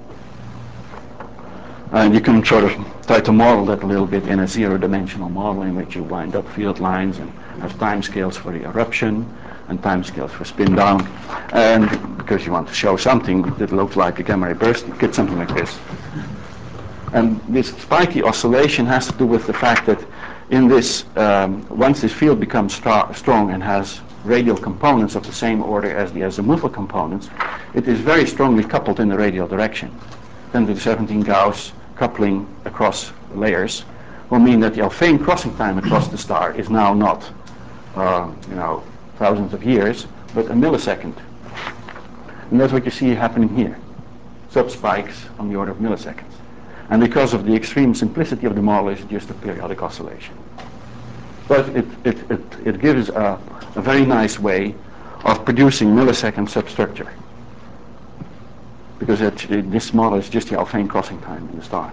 And you can sort of try to model that a little bit in a zero-dimensional model in which you wind up field lines and have time scales for the eruption and time scales for spin down. And because you want to show something that looks like a gamma ray burst, you get something like this. And this spiky oscillation has to do with the fact that in this, um, once this field becomes stra strong and has radial components of the same order as the azimuthal components, it is very strongly coupled in the radial direction. ten to the seventeen Gauss coupling across layers will mean that the Alfvén crossing time across the star is now not, uh, you know, thousands of years, but a millisecond. And that's what you see happening here. Sub-spikes on the order of milliseconds. And because of the extreme simplicity of the model, it's just a periodic oscillation. But it, it, it, it gives a, a very nice way of producing millisecond substructure. Because it, it, this model is just the Alfvén crossing time in the star.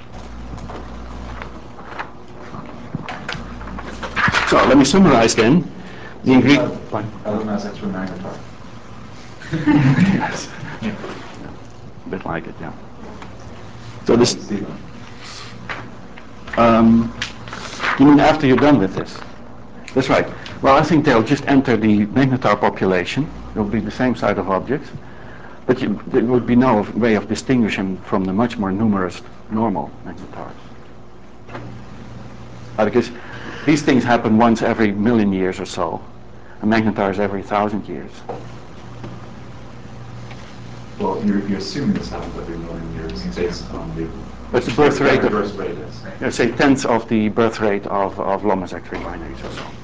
So let me summarize then. The ingredient. Other mass extra magnetar. Yes. Yeah. A bit like it, yeah. So this. Um, you mean after you're done with this? That's right. Well, I think they'll just enter the magnetar population. It'll be the same side of objects. But you, there would be no way of distinguishing from the much more numerous normal magnetars. Uh, because these things happen once every million years or so. A magnetar is every thousand years. Well, you're, you're assuming this happens every million years based on the That's the birth rate of, birth rate is. uh, say, tenth of the birth rate of, of Lomas X-ray binaries or so.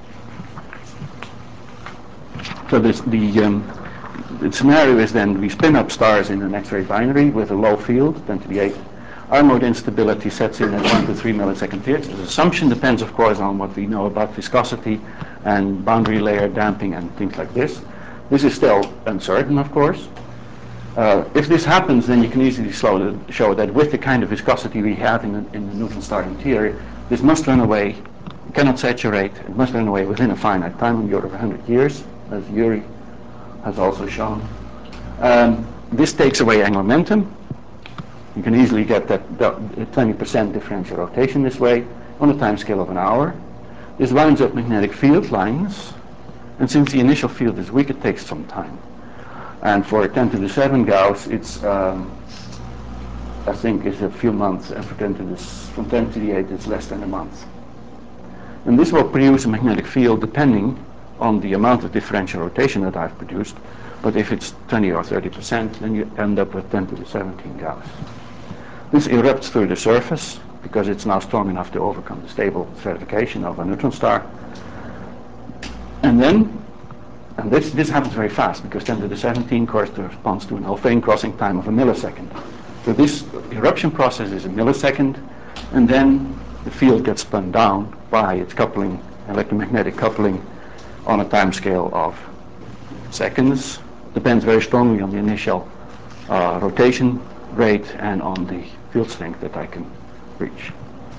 So this, the, um, the scenario is then we spin up stars in an X-ray binary with a low field, ten to the eighth. R mode instability sets in at one to three millisecond periods. The assumption depends, of course, on what we know about viscosity and boundary layer damping and things like this. This is still uncertain, of course. Uh, if this happens, then you can easily slow the, show that with the kind of viscosity we have in the, in the neutron star interior, this must run away, it cannot saturate, it must run away within a finite time, on the order of one hundred years, as Yuri has also shown. Um, this takes away angular momentum. You can easily get that twenty percent differential rotation this way on a time scale of an hour. This winds up magnetic field lines, and since the initial field is weak, it takes some time. And for ten to the seven Gauss, it's um, I think it's a few months, and for ten to the from ten to the eight, it's less than a month. And this will produce a magnetic field depending on the amount of differential rotation that I've produced. But if it's twenty or thirty percent, then you end up with ten to the seventeen Gauss. This erupts through the surface because it's now strong enough to overcome the stable stratification of a neutron star. And then, and this, this happens very fast because ten to the seventeen corresponds to an Alfvén crossing time of a millisecond. So this eruption process is a millisecond, and then the field gets spun down by its coupling, electromagnetic coupling, on a time scale of seconds. Depends very strongly on the initial uh, rotation rate and on the field strength that I can reach.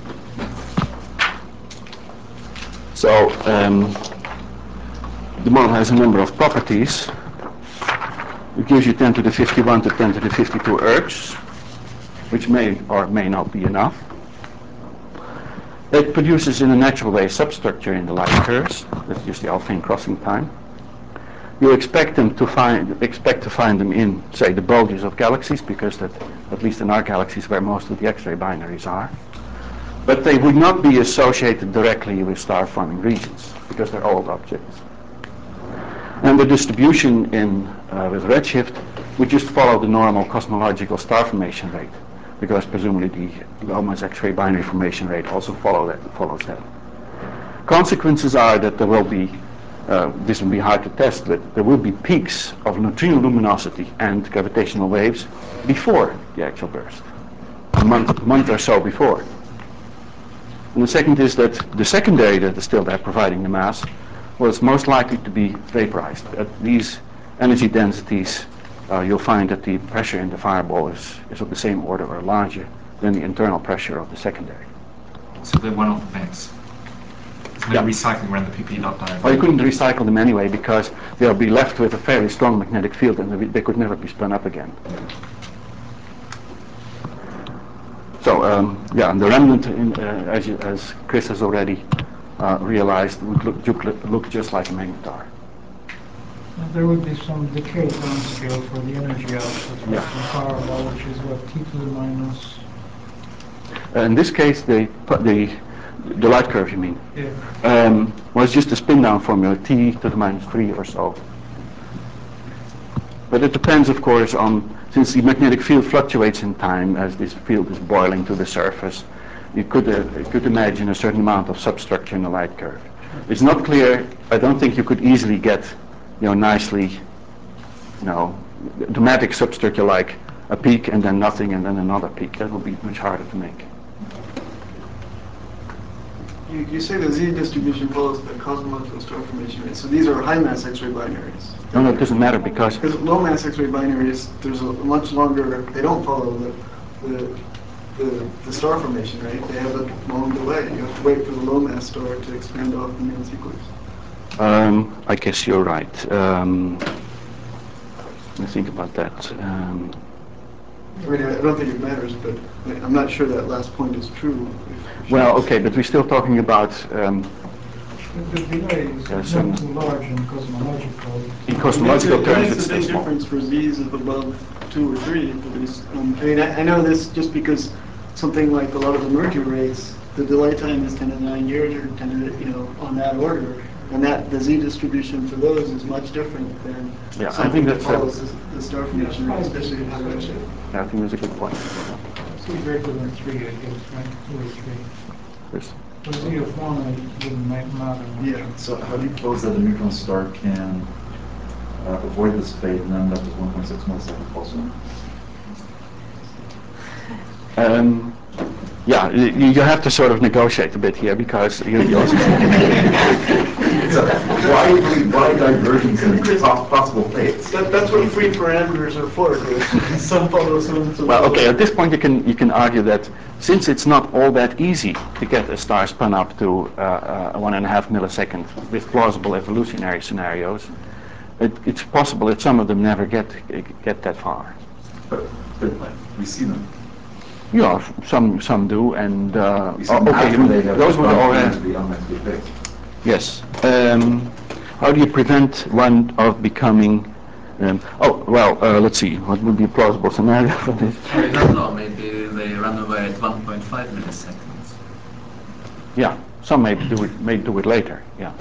So um, the model has a number of properties. It gives you ten to the fifty-one to ten to the fifty-two ergs, which may or may not be enough. It produces in a natural way substructure in the light curves. That's just the Alfvén crossing time. You expect them to find expect to find them in, say, the bulges of galaxies, because that, at least in our galaxies, where most of the X-ray binaries are. But they would not be associated directly with star-forming regions because they're old objects. And the distribution in uh, with redshift would just follow the normal cosmological star formation rate, because presumably the Lomas X-ray binary formation rate also follow that, follows that. Consequences are that there will be, uh, this will be hard to test, but there will be peaks of neutrino luminosity and gravitational waves before the actual burst, a month, month or so before. And the second is that the secondary that is still there providing the mass was most likely to be vaporized. At these energy densities, uh, you'll find that the pressure in the fireball is, is of the same order or larger than the internal pressure of the secondary. So they're one-off events. There's no Yeah. recycling around the P P dot diagram. Well, you couldn't recycle them anyway because they'll be left with a fairly strong magnetic field and they, they could never be spun up again. So, um, yeah, and the remnant, in, uh, as, you, as Chris has already uh, realized, would look, look, look just like a magnetar. And there would be some decay downscale for the energy output, Yeah. from fireball, which is what, T to the minus, Uh, in this case, the, the, the light curve, you mean, yeah. um, was just a spin-down formula, T to the minus three or so. But it depends, of course, on, since the magnetic field fluctuates in time as this field is boiling to the surface, you could, uh, you could imagine a certain amount of substructure in the light curve. It's not clear, I don't think you could easily get, you know, nicely, you know, dramatic substructure like a peak and then nothing and then another peak. That would be much harder to make. You, you say the Z distribution follows the cosmological star formation rate. So these are high mass X-ray binaries. No, no, it doesn't matter because Because low mass X-ray binaries, there's a much longer. They don't follow the the, the the star formation rate. They have a long delay. You have to wait for the low mass star to expand off the main sequence. Um, I guess you're right. Um, let me think about that. Um, I mean, I don't think it matters, but I'm not sure that last point is true. If- if well, you- okay, but we're still talking about um, The delay is Yes, not um, too large in cosmological. in cosmological It terms. makes It's a still big small. difference for Z's of above two or three. For these. Um, I mean, I, I know this just because something like a lot of the mercury rates, the delay time is ten to nine years or ten to, you know, on that order. And that the Z distribution for those is much different than Yeah, I something think that that's a- follows the, the star formation rate, especially in high redshift. I think that's a good point. See greater than three, I guess, right? Two or three. Yes. For Z of one, it wouldn't ma- matter much. Yeah. So how do you pose that a neutron star can uh, avoid this fate and end up with one point six milliseconds pulse width? Um, yeah, you, you have to sort of negotiate a bit here because you, you also It's a wide, wide divergence in po- possible fates. That, that's what free parameters are for. to- Some follow some. some well, follow. okay. At this point, you can you can argue that since it's not all that easy to get a star spun up to uh, uh, one and a half millisecond with plausible evolutionary scenarios, it, it's possible that some of them never get get that far. But, but we see them. Yeah, some some do, and uh, We see oh, them okay, after they have those would all gone have. into the unmeasured fates. Yes. Um, how do you prevent one of becoming? Um, oh well, uh, let's see. What would be a plausible scenario for this? I don't know, maybe they run away at one point five milliseconds. Yeah, some may do it. May do it later. Yeah.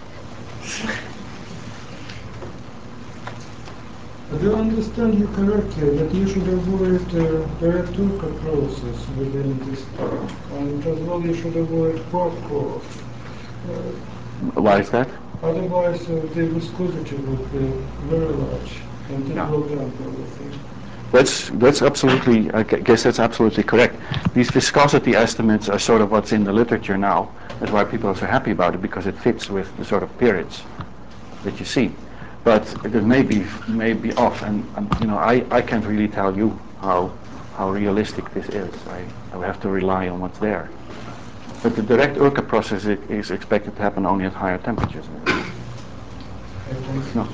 Do I understand you correctly that you should avoid uh, the Red-Turka process within this star, and as well you should avoid quark core. Uh, Why is that? otherwise, uh, the viscosity would be very large, and it Yeah. will damp everything. That's that's absolutely. I gu- guess that's absolutely correct. These viscosity estimates are sort of what's in the literature now. That's why people are so happy about it because it fits with the sort of periods that you see. But it may be may be off, and um, you know I, I can't really tell you how how realistic this is. I I would have to rely on what's there. But the direct Urca process i- is expected to happen only at higher temperatures. No.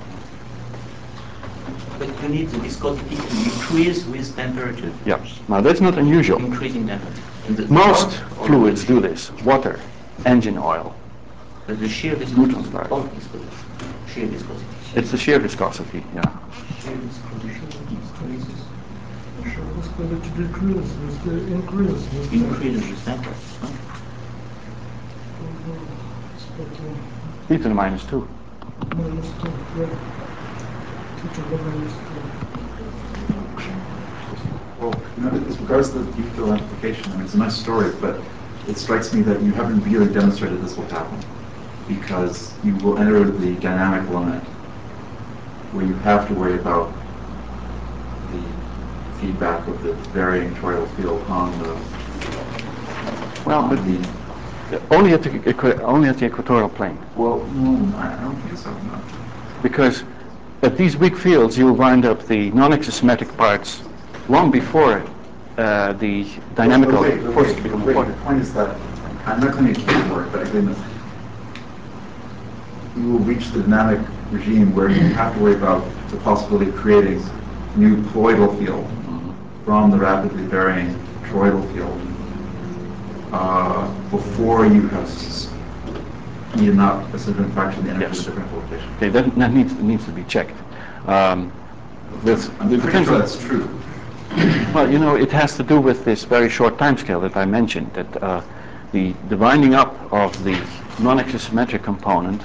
But you need the viscosity to increase with temperature. Yeah. Now that's not unusual. Increasing temperature. In the Most or- or fluids the- do this. Water, engine oil. But the shear viscosity. Neutron stars. All viscosity. Shear viscosity. It's the shear viscosity. Yeah. Shear viscosity increases. Sure, viscosity Will it decrease with the increase with the Increase the center. uh, E to the minus two. minus two, yeah. T to the minus two. Well, you know, as regards to the deep field amplification, I mean, it's a nice story, but it strikes me that you haven't really demonstrated this will happen, because you will enter the dynamic limit where you have to worry about the feedback of the varying toroidal field on the Well, on but the only at the equi- only at the equatorial plane, well, mm, I don't think so. No. because at these weak fields you'll wind up the non-axisymmetric parts long before uh, the dynamical But wait, but forces wait, become but wait, important. the point is that I'm not claiming it can't work, but I claim that you will reach the dynamic regime where you have to worry about the possibility of creating new poloidal field from the rapidly varying toroidal field uh, before you have s- eaten up a significant fraction of the energy Yes. of the differential rotation. Okay, that, that needs needs to be checked. Um, with, I'm it pretty depends sure on- that's true. Well, you know, it has to do with this very short timescale that I mentioned, that uh, the, the winding up of the non-axisymmetric component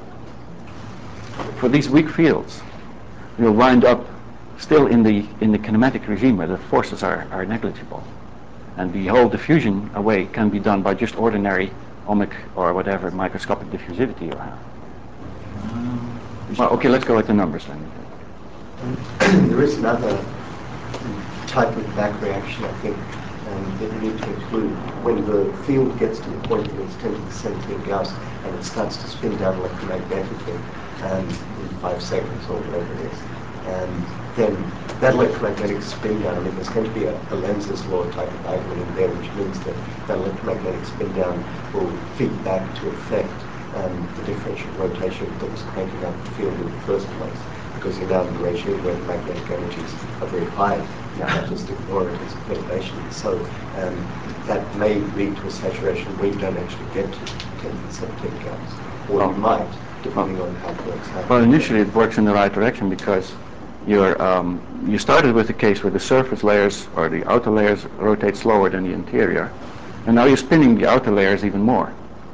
for these weak fields will wind up still in the in the kinematic regime where the forces are, are negligible. And the whole diffusion away can be done by just ordinary ohmic or whatever microscopic diffusivity you have. Well, okay, let's go with the numbers then. There is another type of back reaction, I think, um, that you need to include. When the field gets to the point where it's ten to the seventeen Gauss and it starts to spin down electromagnetically um, in five seconds or whatever it is, and then that electromagnetic spin down, I mean, there's going to be a, a Lenz's law type of argument in there, which means that that electromagnetic spin down will feed back to affect um, the differential rotation that was cranking up the field in the first place. Because you're now in the regime where the magnetic energies are very high. You can't just ignore it as a perturbation. So um, that may lead to a saturation where you don't actually get to ten to the seventeen Gauss. Or Oh. you might, depending on how it works out. Well, initially it works in the right direction because you're, um, you started with a case where the surface layers or the outer layers rotate slower than the interior, and now you're spinning the outer layers even more.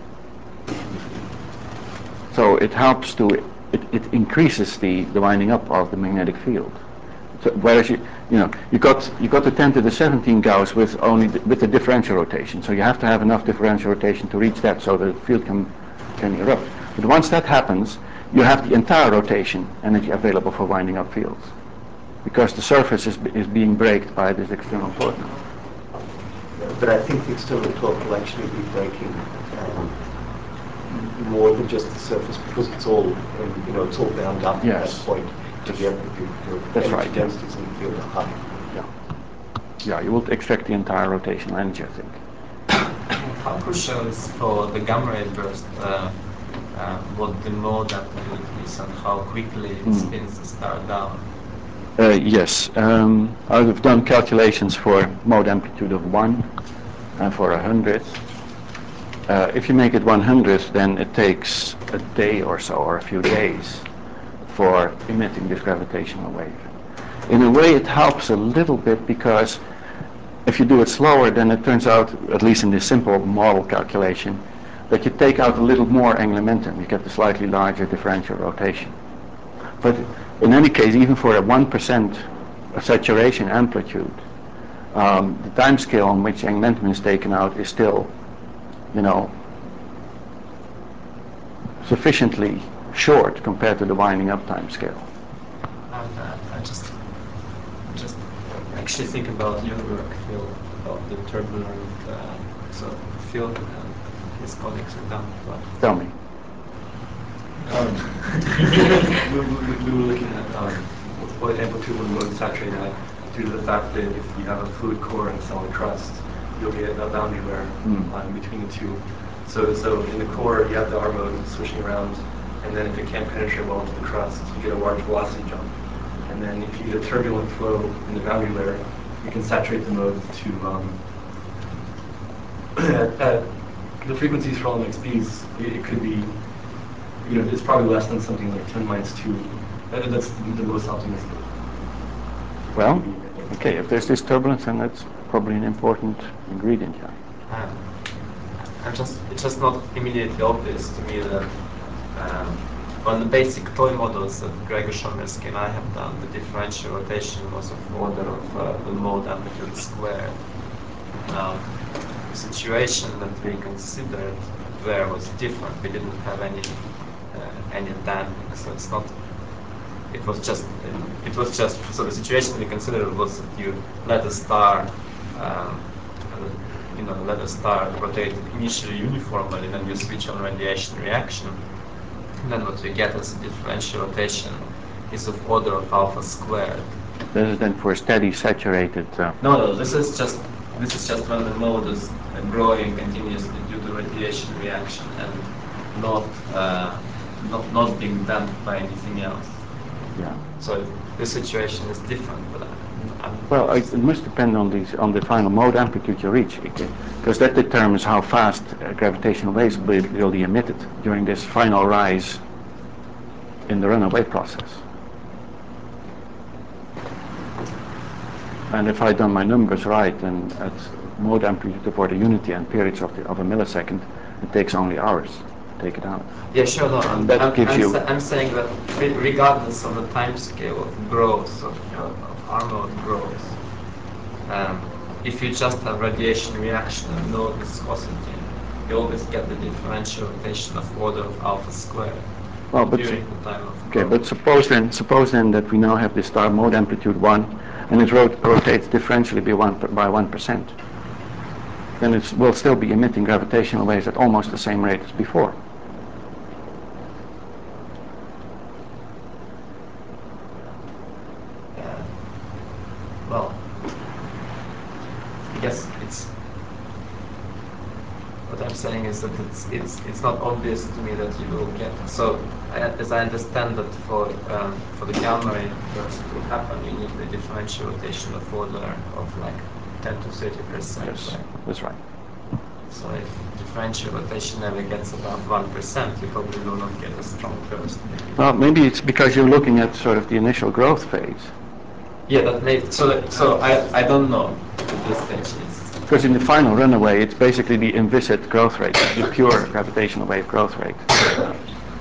So it helps to, it, it increases the, the winding up of the magnetic field. So whereas you, you know, you got you got the ten to the seventeen Gauss with only the, with the differential rotation. So you have to have enough differential rotation to reach that, so the field can can erupt. But once that happens, you have the entire rotation energy available for winding up fields, because the surface is is being braked by this external torque. But I think the external torque will actually be breaking um, more than just the surface, because it's all, um, you know, it's all bound up Yes. at that point together. Your, your That's energy right, yeah. densities in the field are high. Yeah, yeah, you will extract the entire rotational energy, I think. How crucial is for the gamma ray burst uh, uh, what the mode amplitude is and how quickly it Mm. spins the star down? Uh, yes, um, I've done calculations for mode amplitude of one and for a hundred. Uh, if you make it one hundred, then it takes a day or so, or a few days, for emitting this gravitational wave. In a way, it helps a little bit, because if you do it slower, then it turns out, at least in this simple model calculation, that you take out a little more angular momentum. You get the slightly larger differential rotation. But in any case, even for a one percent saturation amplitude, um, the time scale on which angular momentum is taken out is still, you know, sufficiently short compared to the winding up time scale. And uh, I just just actually think about your work, Phil, about the turbulent uh, so field and his colleagues have done. But Tell me. Um, we, we, we were looking at um, what amplitude would mode saturate at due to the fact that if you have a fluid core and a solid crust, you'll get a boundary layer Mm. line between the two. So, so in the core, you have the R mode swishing around, and then if it can't penetrate well into the crust, you get a large velocity jump. And then if you get a turbulent flow in the boundary layer, you can saturate the mode to um, at, at the frequencies for all M X Bs, it, it could be, you know, it's probably less than something like ten minus two. That, that's the most optimistic. Well, Okay, if there's this turbulence, then that's probably an important ingredient, yeah. Um, I'm just, it's just not immediately obvious to me that um, on the basic toy models that Gregor Shomersky and I have done, the differential rotation was of order of uh, the mode amplitude squared. Now, the situation that we considered there was different. We didn't have any uh, any damping, so it's not. It was just. It was just. So the situation we considered was that you let a star, um, you know, let a star rotate initially uniformly, then you switch on radiation reaction. And then what we get as a differential rotation is of order of alpha squared. This is then for steady saturated. Uh, no, no, this is just this is just when the mode is uh, growing continuously due to radiation reaction and not uh, not not being damped by anything else. Yeah. So this situation is different, but I'm well, I, it must depend on the on the final mode amplitude you reach, because that determines how fast uh, gravitational waves will, will be emitted during this final rise in the runaway process. And if I've done my numbers right, then at mode amplitude for the unity and periods of, the, of a millisecond, it takes only hours to take it out. Yeah, sure. No, I'm, that I'm, gives I'm, you sa I'm saying that regardless of the time scale of growth, of, uh, of R mode growth, um, if you just have radiation reaction and no viscosity, you always get the differential rotation of order of alpha squared. Well, but during the time of okay, growth. but suppose then, suppose then that we now have this star mode amplitude one, and it rot rotates differentially by one by one percent. Then it will still be emitting gravitational waves at almost the same rate as before. Uh, well, I guess it's. What I'm saying is that it's it's it's not obvious to me that you will get. So, as I understand that for um, for the gamma ray burst to happen, you need the differential rotation of order of like ten to thirty percent. Yes, right? that's right. So if differential rotation never gets above one percent, you probably will not get a strong burst. Well, maybe it's because you're looking at sort of the initial growth phase. Yeah, that may. So that, so I I don't know at this stage. It's, Because in the final runaway, it's basically the inviscid growth rate, the pure gravitational wave growth rate. So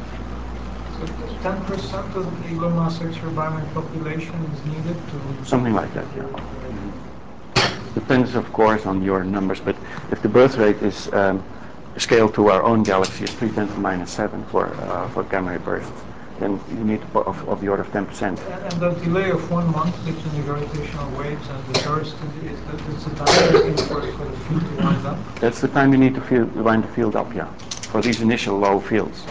ten percent of the low mass X-ray binary population is needed to... Something like that, yeah. Mm-hmm. Depends, of course, on your numbers, but if the birth rate is um, scaled to our own galaxy is three ten to the minus seven for uh, for gamma ray bursts, then you need of, of the order of ten percent. And the delay of one month between the gravitational waves and the burst is the, it's the time taken for, for the field to wind up? That's the time you need to field, wind the field up, yeah, for these initial low fields.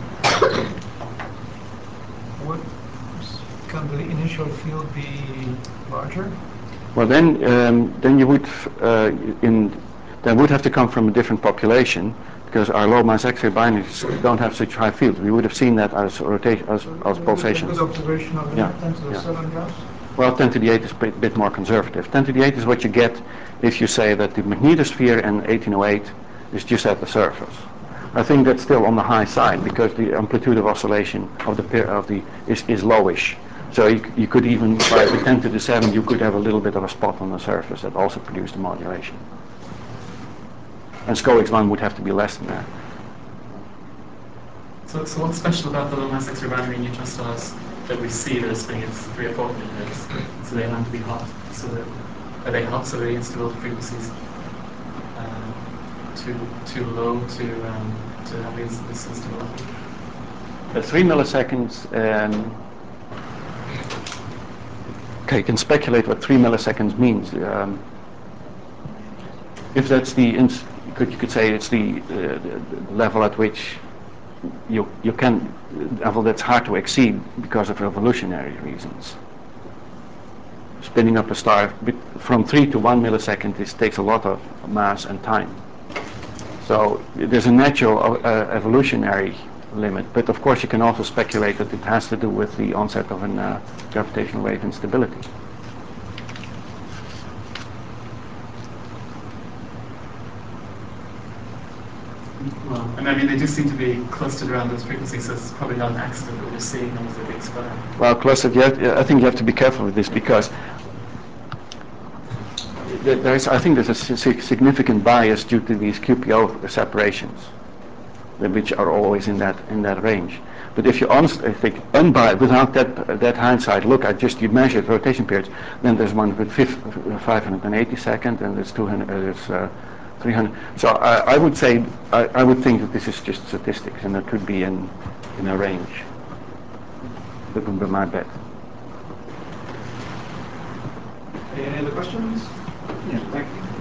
What, can the initial field be larger? Well, then um, then you would uh, in then would have to come from a different population, because our low mass X-ray binaries don't have such high fields. We would have seen that as rotation, as, as pulsations. Good observation of the Yeah, ten to the yeah. seven gas. Well, ten to the eight is a bit, bit more conservative. ten to the eight is what you get if you say that the magnetosphere in eighteen oh eight is just at the surface. I think that's still on the high side, because the amplitude of oscillation of the pair of the is, is lowish. So you, you could even, by the ten to the seven, you could have a little bit of a spot on the surface that also produced a modulation. And SCOX one would have to be less than that. So, so what's special about the low mass X-ray binary neutron stars that we see that are spinning at three or four hundred hertz? So they have to be hot. So that are they hot? So the instability frequencies uh, too too low to um, to have these, this instability. At three milliseconds. Um, okay, you can speculate what three milliseconds means. Um, if that's the ins could you could say it's the, uh, the, the level at which you you can level that's hard to exceed because of evolutionary reasons. Spinning up a star from three to one millisecond is, takes a lot of mass and time. So there's a natural uh, evolutionary limit, but of course you can also speculate that it has to do with the onset of an uh, gravitational wave instability. Well, and I mean, they do seem to be clustered around those frequencies, so it's probably not an accident that we're seeing them as a big star. Well, clustered, you have, I think you have to be careful with this, because th- there's, I think there's a si- significant bias due to these Q P O separations, which are always in that in that range. But if you honestly think unbiased, without that that hindsight look at just you measured rotation periods, then there's one with five hundred eighty seconds, and there's two hundred, uh, there's uh, three hundred. So I, I would say I, I would think that this is just statistics, and it could be in in a range. That would be my bet. Any other questions? Yeah, thank you.